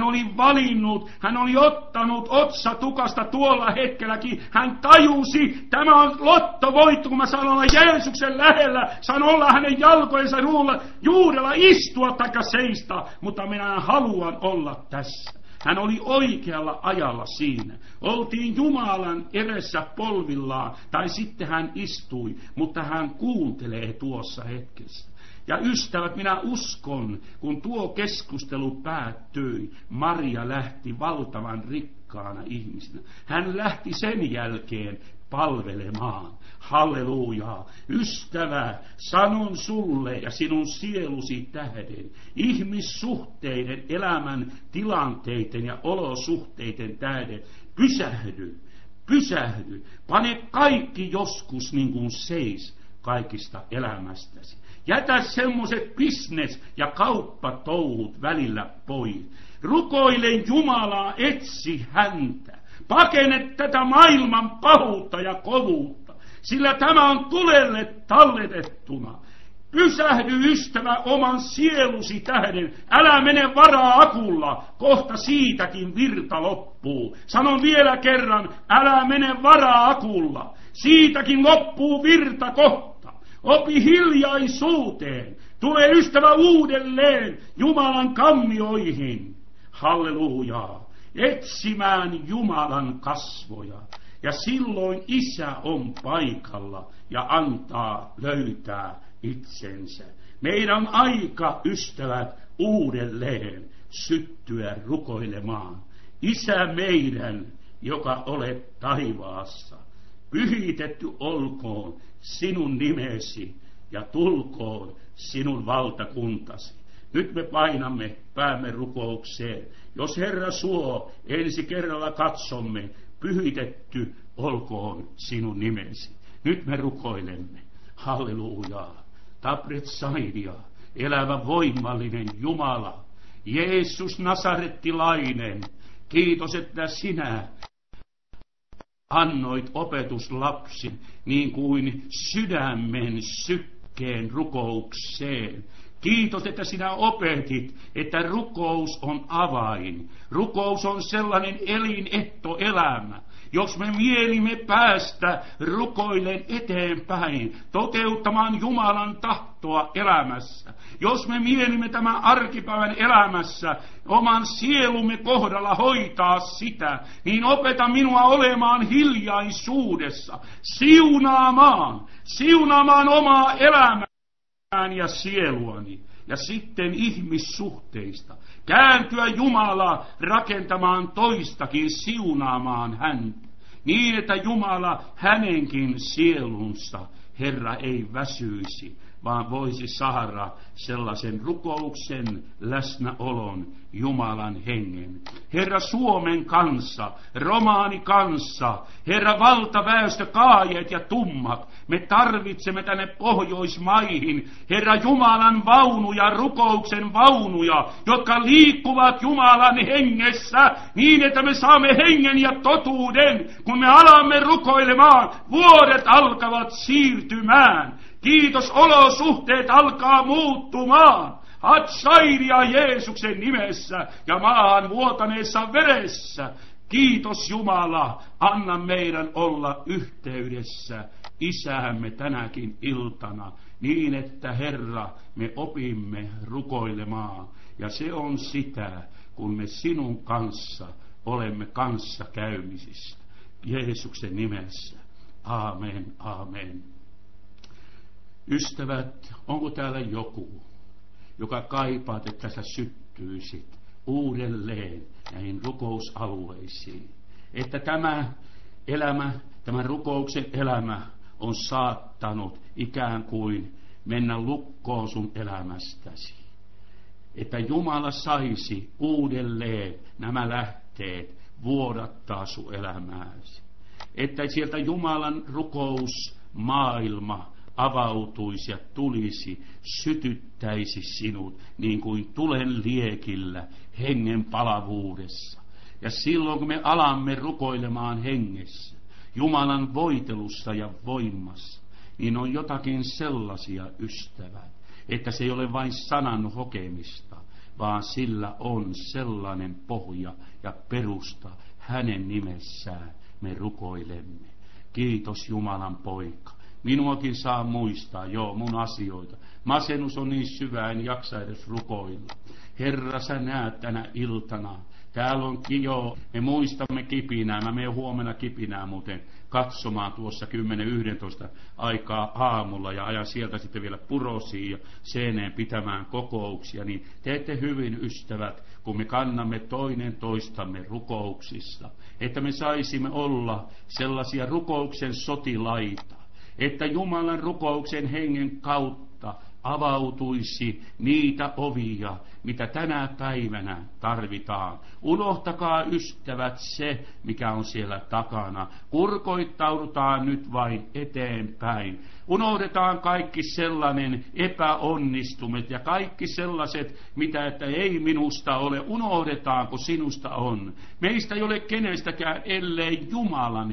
oli ottanut otsatukasta tuolla hetkelläkin. Hän tajusi, tämä on lottovoitto, kun mä saan olla Jeesuksen lähellä, saan olla hänen jalkojensa juurella istua taikka seistä, mutta minä haluan olla tässä. Hän oli oikealla ajalla siinä. Oltiin Jumalan edessä polvillaan, tai sitten hän istui, mutta hän kuuntelee tuossa hetkessä. Ja ystävät, minä uskon, kun tuo keskustelu päättyi, Maria lähti valtavan rikkaana ihmisenä. Hän lähti sen jälkeen palvelemaan. Hallelujaa. Ystävä, sanon sulle ja sinun sielusi tähden, ihmissuhteiden, elämän tilanteiden ja olosuhteiden tähden, pysähdy, pane kaikki joskus niin kuin seis kaikista elämästäsi. Jätä semmoiset business- ja kauppatouhut välillä pois. Rukoile Jumalaa, etsi häntä. Pakene tätä maailman pahuutta ja kovuutta, sillä tämä on tulelle talletettuna. Pysähdy, ystävä, oman sielusi tähden. Älä mene vara-akulla, kohta siitäkin virta loppuu. Sanon vielä kerran, älä mene vara-akulla. Siitäkin loppuu virta kohta. Opi hiljaisuuteen. Tule, ystävä, uudelleen Jumalan kammioihin. Hallelujaa. Etsimään Jumalan kasvoja. Ja silloin Isä on paikalla ja antaa löytää itsensä. Meidän on aika, ystävät, uudelleen syttyä rukoilemaan. Isä meidän, joka olet taivaassa, pyhitetty olkoon sinun nimesi ja tulkoon sinun valtakuntasi. Nyt me painamme päämme rukoukseen. Jos Herra suo, ensi kerralla katsomme, pyhitetty olkoon sinun nimesi. Nyt me rukoilemme. Hallelujaa. Tabret Saidia, elävä voimallinen Jumala, Jeesus Nasarettilainen, kiitos, että sinä annoit opetuslapsin niin kuin sydämen sykkeen rukoukseen. Kiitos, että sinä opetit, että rukous on avain. Rukous on sellainen elinehto elämä. Jos me mielimme päästä rukoillen eteenpäin, toteuttamaan Jumalan tahtoa elämässä. Jos me mielimme tämän arkipäivän elämässä, oman sielumme kohdalla hoitaa sitä, niin opeta minua olemaan hiljaisuudessa, siunaamaan omaa elämääni ja sieluani. Ja sitten ihmissuhteista. Kääntyä Jumalaa rakentamaan toistakin, siunaamaan häntä. Niin, että Jumala hänenkin sielunsa, Herra, ei väsyisi, vaan voisi saada sellaisen rukouksen läsnäolon Jumalan hengen. Herra, Suomen kanssa, romaani kanssa, Herra, valtaväestö, kaajet ja tummat, me tarvitsemme tänne Pohjoismaihin, Herra, Jumalan vaunuja, rukouksen vaunuja, jotka liikkuvat Jumalan hengessä, niin että me saamme hengen ja totuuden, kun me alamme rukoilemaan, vuodet alkavat siirtymään. Kiitos, olosuhteet alkaa muuttumaan. Hatsairia Jeesuksen nimessä ja maahan vuotaneessa veressä. Kiitos Jumala, anna meidän olla yhteydessä Isäämme tänäkin iltana, niin että Herra, me opimme rukoilemaan. Ja se on sitä, kun me sinun kanssa olemme kanssakäymisissä. Jeesuksen nimessä. Aamen, aamen. Ystävät, onko täällä joku, joka kaipaat, että sä syttyisit uudelleen näihin rukousalueisiin? Että tämä elämä, tämän rukouksen elämä on saattanut ikään kuin mennä lukkoon sun elämästäsi. Että Jumala saisi uudelleen nämä lähteet vuodattaa sun elämääsi. Että sieltä Jumalan rukousmaailma avautuisi ja tulisi, sytyttäisi sinut niin kuin tulen liekillä hengen palavuudessa. Ja silloin kun me alamme rukoilemaan hengessä, Jumalan voitelussa ja voimassa, niin on jotakin sellaisia, ystävät, että se ei ole vain sanan hokemista, vaan sillä on sellainen pohja ja perusta. Hänen nimessään me rukoilemme. Kiitos Jumalan poika. Minuakin saa muistaa, mun asioita. Masennus on niin syvä, en jaksa edes rukoilla. Herra, sä näet tänä iltana. Täällä on me muistamme Kipinää. Mä menen huomenna Kipinää muuten katsomaan tuossa 10-11 aikaa aamulla ja ajan sieltä sitten vielä Purosiin ja Seeneen pitämään kokouksia. Niin teette hyvin, ystävät, kun me kannamme toinen toistamme rukouksissa, että me saisimme olla sellaisia rukouksen sotilaita, että Jumalan rukouksen hengen kautta avautuisi niitä ovia, mitä tänä päivänä tarvitaan. Unohtakaa, ystävät, se, mikä on siellä takana. Kurkoittaudutaan nyt vain eteenpäin. Unohdetaan kaikki sellainen epäonnistumet ja kaikki sellaiset, mitä että ei minusta ole. Unohdetaan, kun sinusta on. Meistä ei ole kenestäkään, ellei Jumalan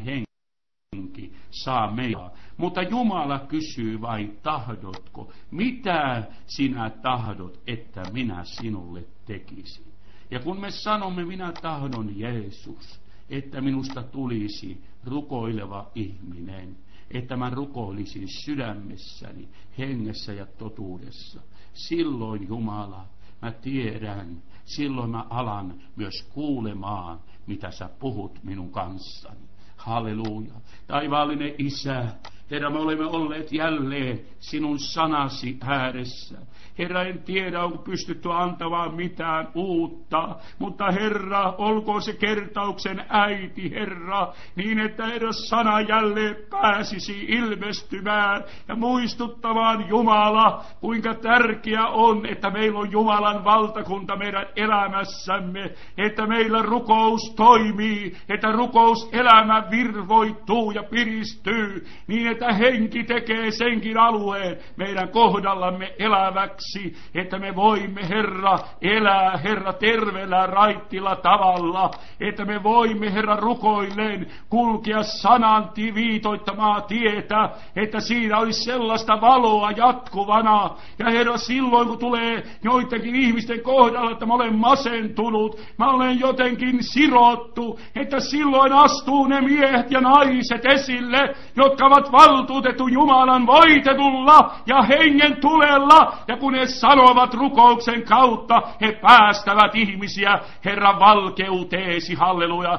henki saa meitä. Mutta Jumala kysyy vain, tahdotko? Mitä sinä tahdot, että minä sinulle tekisin? Ja kun me sanomme, minä tahdon Jeesus, että minusta tulisi rukoileva ihminen, että mä rukoilisin sydämessäni, hengessä ja totuudessa. Silloin Jumala, mä tiedän, silloin mä alan myös kuulemaan, mitä sä puhut minun kanssani. Halleluja. Taivaallinen Isä, Herra, me olemme olleet jälleen sinun sanasi ääressä. Herra, en tiedä, onko pystytty antamaan mitään uutta, mutta Herra, olkoon se kertauksen äiti, Herra, niin että Herra sana jälleen pääsisi ilmestymään ja muistuttamaan Jumala, kuinka tärkeää on, että meillä on Jumalan valtakunta meidän elämässämme, että meillä rukous toimii, että rukouselämä virvoittuu ja piristyy, niin että henki tekee senkin alueen meidän kohdallamme eläväksi, että me voimme, Herra, elää, Herra, terveellä raittilla tavalla, että me voimme, Herra, rukoilleen kulkea sanan viitoittamaa tietä, että siinä olisi sellaista valoa jatkuvana. Ja Herra, silloin kun tulee joidenkin ihmisten kohdalla, että mä olen masentunut, mä olen jotenkin sirottu, että silloin astuu ne miehet ja naiset esille, jotka ovat valtuutettu Jumalan voitetulla ja hengen tulella, ja kun he sanovat rukouksen kautta, he päästävät ihmisiä, Herra, valkeuteesi, halleluja.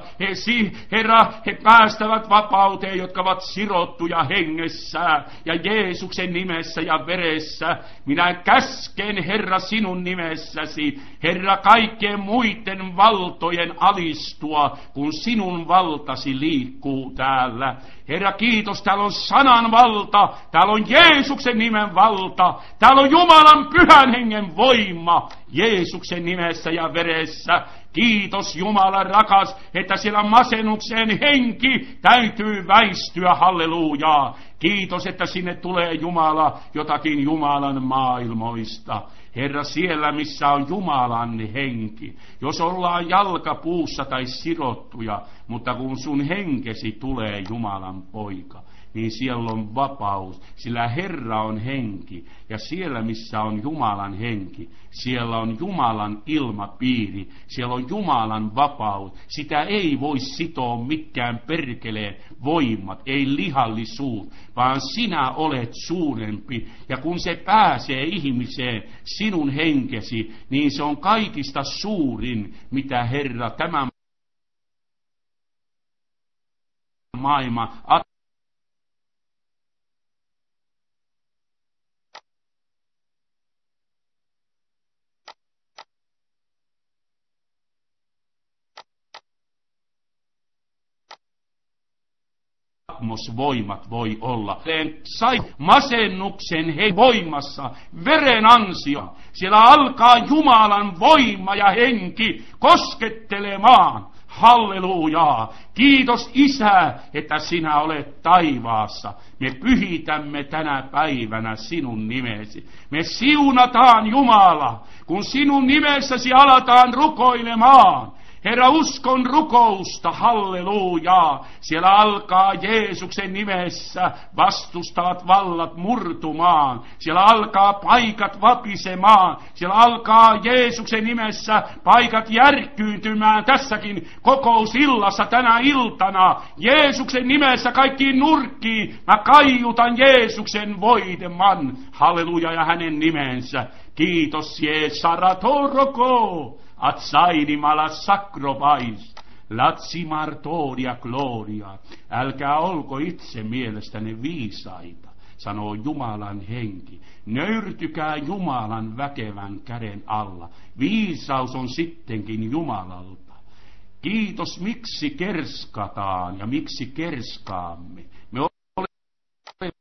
Herra, he päästävät vapauteen, jotka ovat sirottuja hengessä ja Jeesuksen nimessä ja veressä. Minä käsken, Herra, sinun nimessäsi, Herra, kaikkien muiden valtojen alistua, kun sinun valtasi liikkuu täällä. Herra, kiitos, täällä on sanan valta, täällä on Jeesuksen nimen valta, täällä on Jumalan pyhän hengen voima, Jeesuksen nimessä ja veressä. Kiitos, Jumala rakas, että siellä masennuksen henki täytyy väistyä, hallelujaa. Kiitos, että sinne tulee Jumala, jotakin Jumalan maailmoista. Herra, siellä missä on Jumalan henki, jos ollaan jalkapuussa tai sirottuja, mutta kun sun henkesi tulee, Jumalan poika, niin siellä on vapaus, sillä Herra on henki, ja siellä missä on Jumalan henki, siellä on Jumalan ilmapiiri, siellä on Jumalan vapaus. Sitä ei voi sitoa mikään perkeleen voimat, ei lihallisuus, vaan sinä olet suurempi. Ja kun se pääsee ihmiseen, sinun henkesi, niin se on kaikista suurin, mitä Herra tämä maailma voimat voi olla. Sai masennuksen voimassa, veren ansio. Siellä alkaa Jumalan voima ja henki koskettelemaan. Hallelujaa. Kiitos, Isä, että sinä olet taivaassa. Me pyhitämme tänä päivänä sinun nimesi. Me siunataan, Jumala, kun sinun nimessäsi aletaan rukoilemaan. Herra, uskon rukousta, hallelujaa. Siellä alkaa Jeesuksen nimessä vastustavat vallat murtumaan. Siellä alkaa paikat vapisemaan. Siellä alkaa Jeesuksen nimessä paikat järkkyytymään tässäkin kokousillassa tänä iltana. Jeesuksen nimessä kaikkiin nurkkiin mä kaiutan Jeesuksen voiteman. Halleluja ja hänen nimensä. Kiitos Jeesaratoroko. Atsaini mala sakrovais, latsi martoria gloria. Älkää olko itse mielestäni viisaita, sanoo Jumalan henki. Nöyrtykää Jumalan väkevän käden alla. Viisaus on sittenkin Jumalalta. Kiitos, miksi kerskataan ja miksi kerskaamme. Me olemme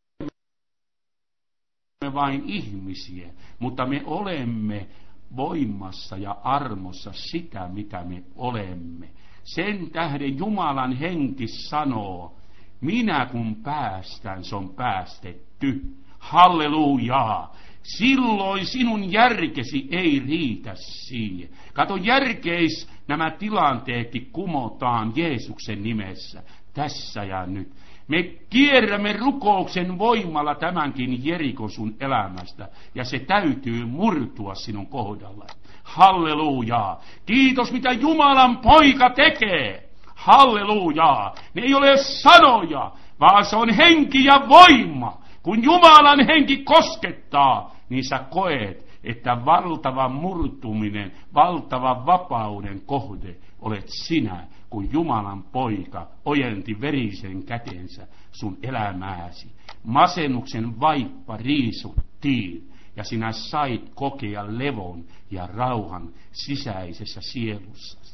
vain ihmisiä, mutta me olemme voimassa ja armossa sitä, mitä me olemme. Sen tähden Jumalan henki sanoo, minä kun päästän, se on päästetty. Hallelujaa. Silloin sinun järkesi ei riitä siihen. Kato, järkeis nämä tilanteetkin kumotaan Jeesuksen nimessä, tässä ja nyt. Me kierrämme rukouksen voimalla tämänkin Jerikon sun elämästä, ja se täytyy murtua sinun kohdalla. Hallelujaa. Kiitos, mitä Jumalan poika tekee. Hallelujaa. Ne ei ole sanoja, vaan se on henki ja voima. Kun Jumalan henki koskettaa, niin sä koet, että valtava murtuminen, valtava vapauden kohde olet sinä, kun Jumalan poika ojenti verisen kätensä sun elämääsi. Masennuksen vaippa riisuttiin ja sinä sait kokea levon ja rauhan sisäisessä sielussasi.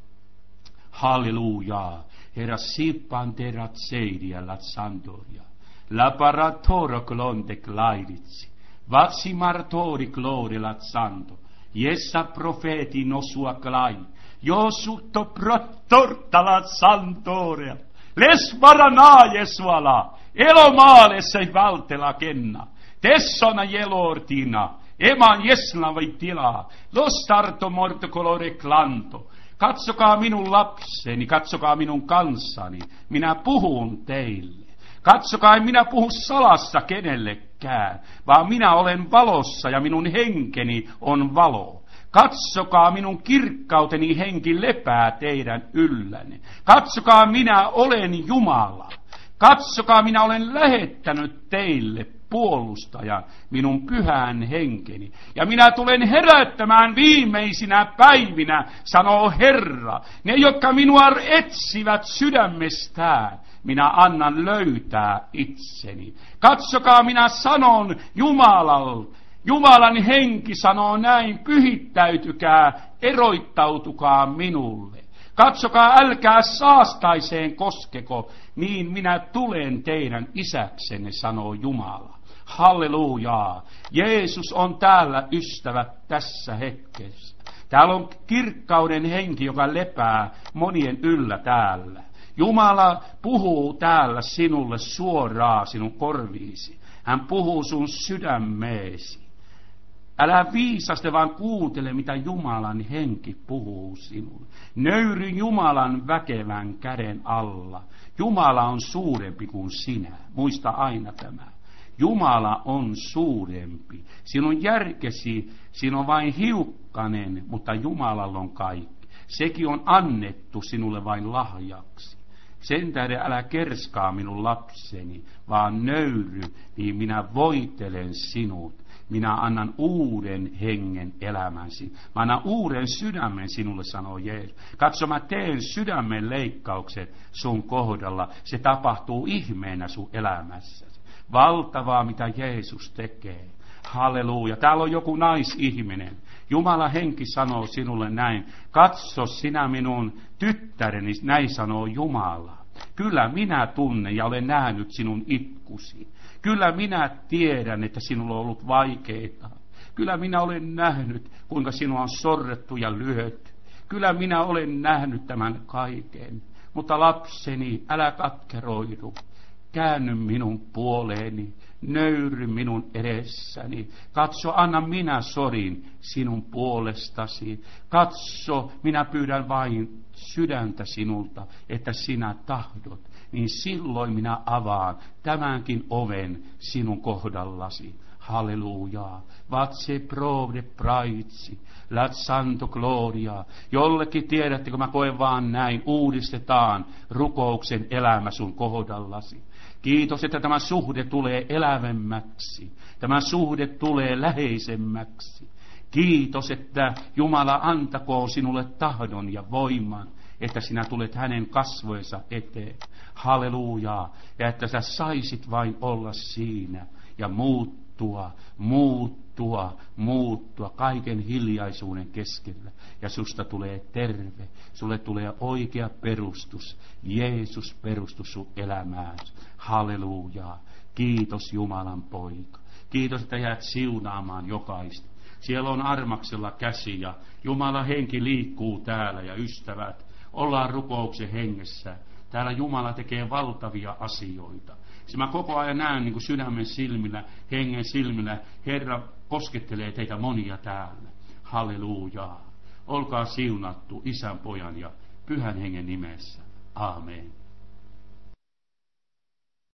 Hallelujaa. Herra sippaan terat seidiä lat sandoria. La paratoro klonte klaiditsi. Vatsi martori klore lat santo. Jessa profeti no sua klai. Josutto prottortalat santorea. Les varanaa Jesuala. Elomaale se valtela kenna. Tessona jelortina. Eman jesna vai tilaa. Lostarto morto colore klanto. Katsokaa minun lapseni, katsokaa minun kansani. Minä puhun teille. Katsokaa, en minä puhu salassa kenellekään, vaan minä olen valossa ja minun henkeni on valo. Katsokaa, minun kirkkauteni henki lepää teidän yllänne. Katsokaa, minä olen Jumala. Katsokaa, minä olen lähettänyt teille puolustajan, minun pyhän henkeni. Ja minä tulen herättämään viimeisinä päivinä, sanoo Herra. Ne, jotka minua etsivät sydämestään, minä annan löytää itseni. Katsokaa, minä sanon Jumalan henki sanoo näin, pyhittäytykää, eroittautukaa minulle. Katsokaa, älkää saastaiseen koskeko, niin minä tulen teidän isäksenne, sanoo Jumala. Hallelujaa. Jeesus on täällä, ystävät, tässä hetkessä. Täällä on kirkkauden henki, joka lepää monien yllä täällä. Jumala puhuu täällä sinulle suoraan sinun korviisi. Hän puhuu sun sydämeesi. Älä viisaste, vaan kuuntele, mitä Jumalan henki puhuu sinulle. Nöyry Jumalan väkevän käden alla. Jumala on suurempi kuin sinä. Muista aina tämä. Jumala on suurempi. Sinun järkesi, sinun on vain hiukkanen, mutta Jumalalla on kaikki. Sekin on annettu sinulle vain lahjaksi. Sen tähden älä kerskaa minun lapseni, vaan nöyry, niin minä voitelen sinut. Minä annan uuden hengen elämäsi. Mä annan uuden sydämen sinulle, sanoo Jeesus. Katso, mä teen sydämen leikkaukset sun kohdalla. Se tapahtuu ihmeenä sun elämässäsi. Valtavaa, mitä Jeesus tekee. Halleluja. Täällä on joku naisihminen. Jumala henki sanoo sinulle näin. Katso sinä minun tyttäreni, näin sanoo Jumala. Kyllä minä tunnen ja olen nähnyt sinun itkusi. Kyllä minä tiedän, että sinulla on ollut vaikeita. Kyllä minä olen nähnyt, kuinka sinua on sorrettu ja lyöty. Kyllä minä olen nähnyt tämän kaiken. Mutta lapseni, älä katkeroidu. Käänny minun puoleeni. nöyry minun edessäni. Katso, anna minä sorin sinun puolestasi. Katso, minä pyydän vain sydäntä sinulta, että sinä tahdot. Niin silloin minä avaan tämänkin oven sinun kohdallasi. Halleluja. Vatse prove praitsi. Lat santo gloria. Jollekin tiedätte, kun mä koen vaan näin, uudistetaan rukouksen elämä sun kohdallasi. Kiitos, että tämä suhde tulee elävemmäksi. Tämä suhde tulee läheisemmäksi. Kiitos, että Jumala antakoon sinulle tahdon ja voiman, että sinä tulet hänen kasvojensa eteen. Hallelujaa. Ja että sä saisit vain olla siinä ja muuttua kaiken hiljaisuuden keskellä. Ja susta tulee terve, sulle tulee oikea perustus. Jeesus perustus sun elämään. Hallelujaa. Kiitos Jumalan poika. Kiitos, että jäät siunaamaan jokaista. Siellä on armaksella käsi ja Jumalan henki liikkuu täällä ja ystävät. Ollaan rukouksen hengessä. Täällä Jumala tekee valtavia asioita. Se mä koko ajan näen niin kuin sydämen silmillä, hengen silmillä. Herra koskettelee teitä monia täällä. Hallelujaa. Olkaa siunattu Isän, Pojan ja Pyhän Hengen nimessä. Aamen.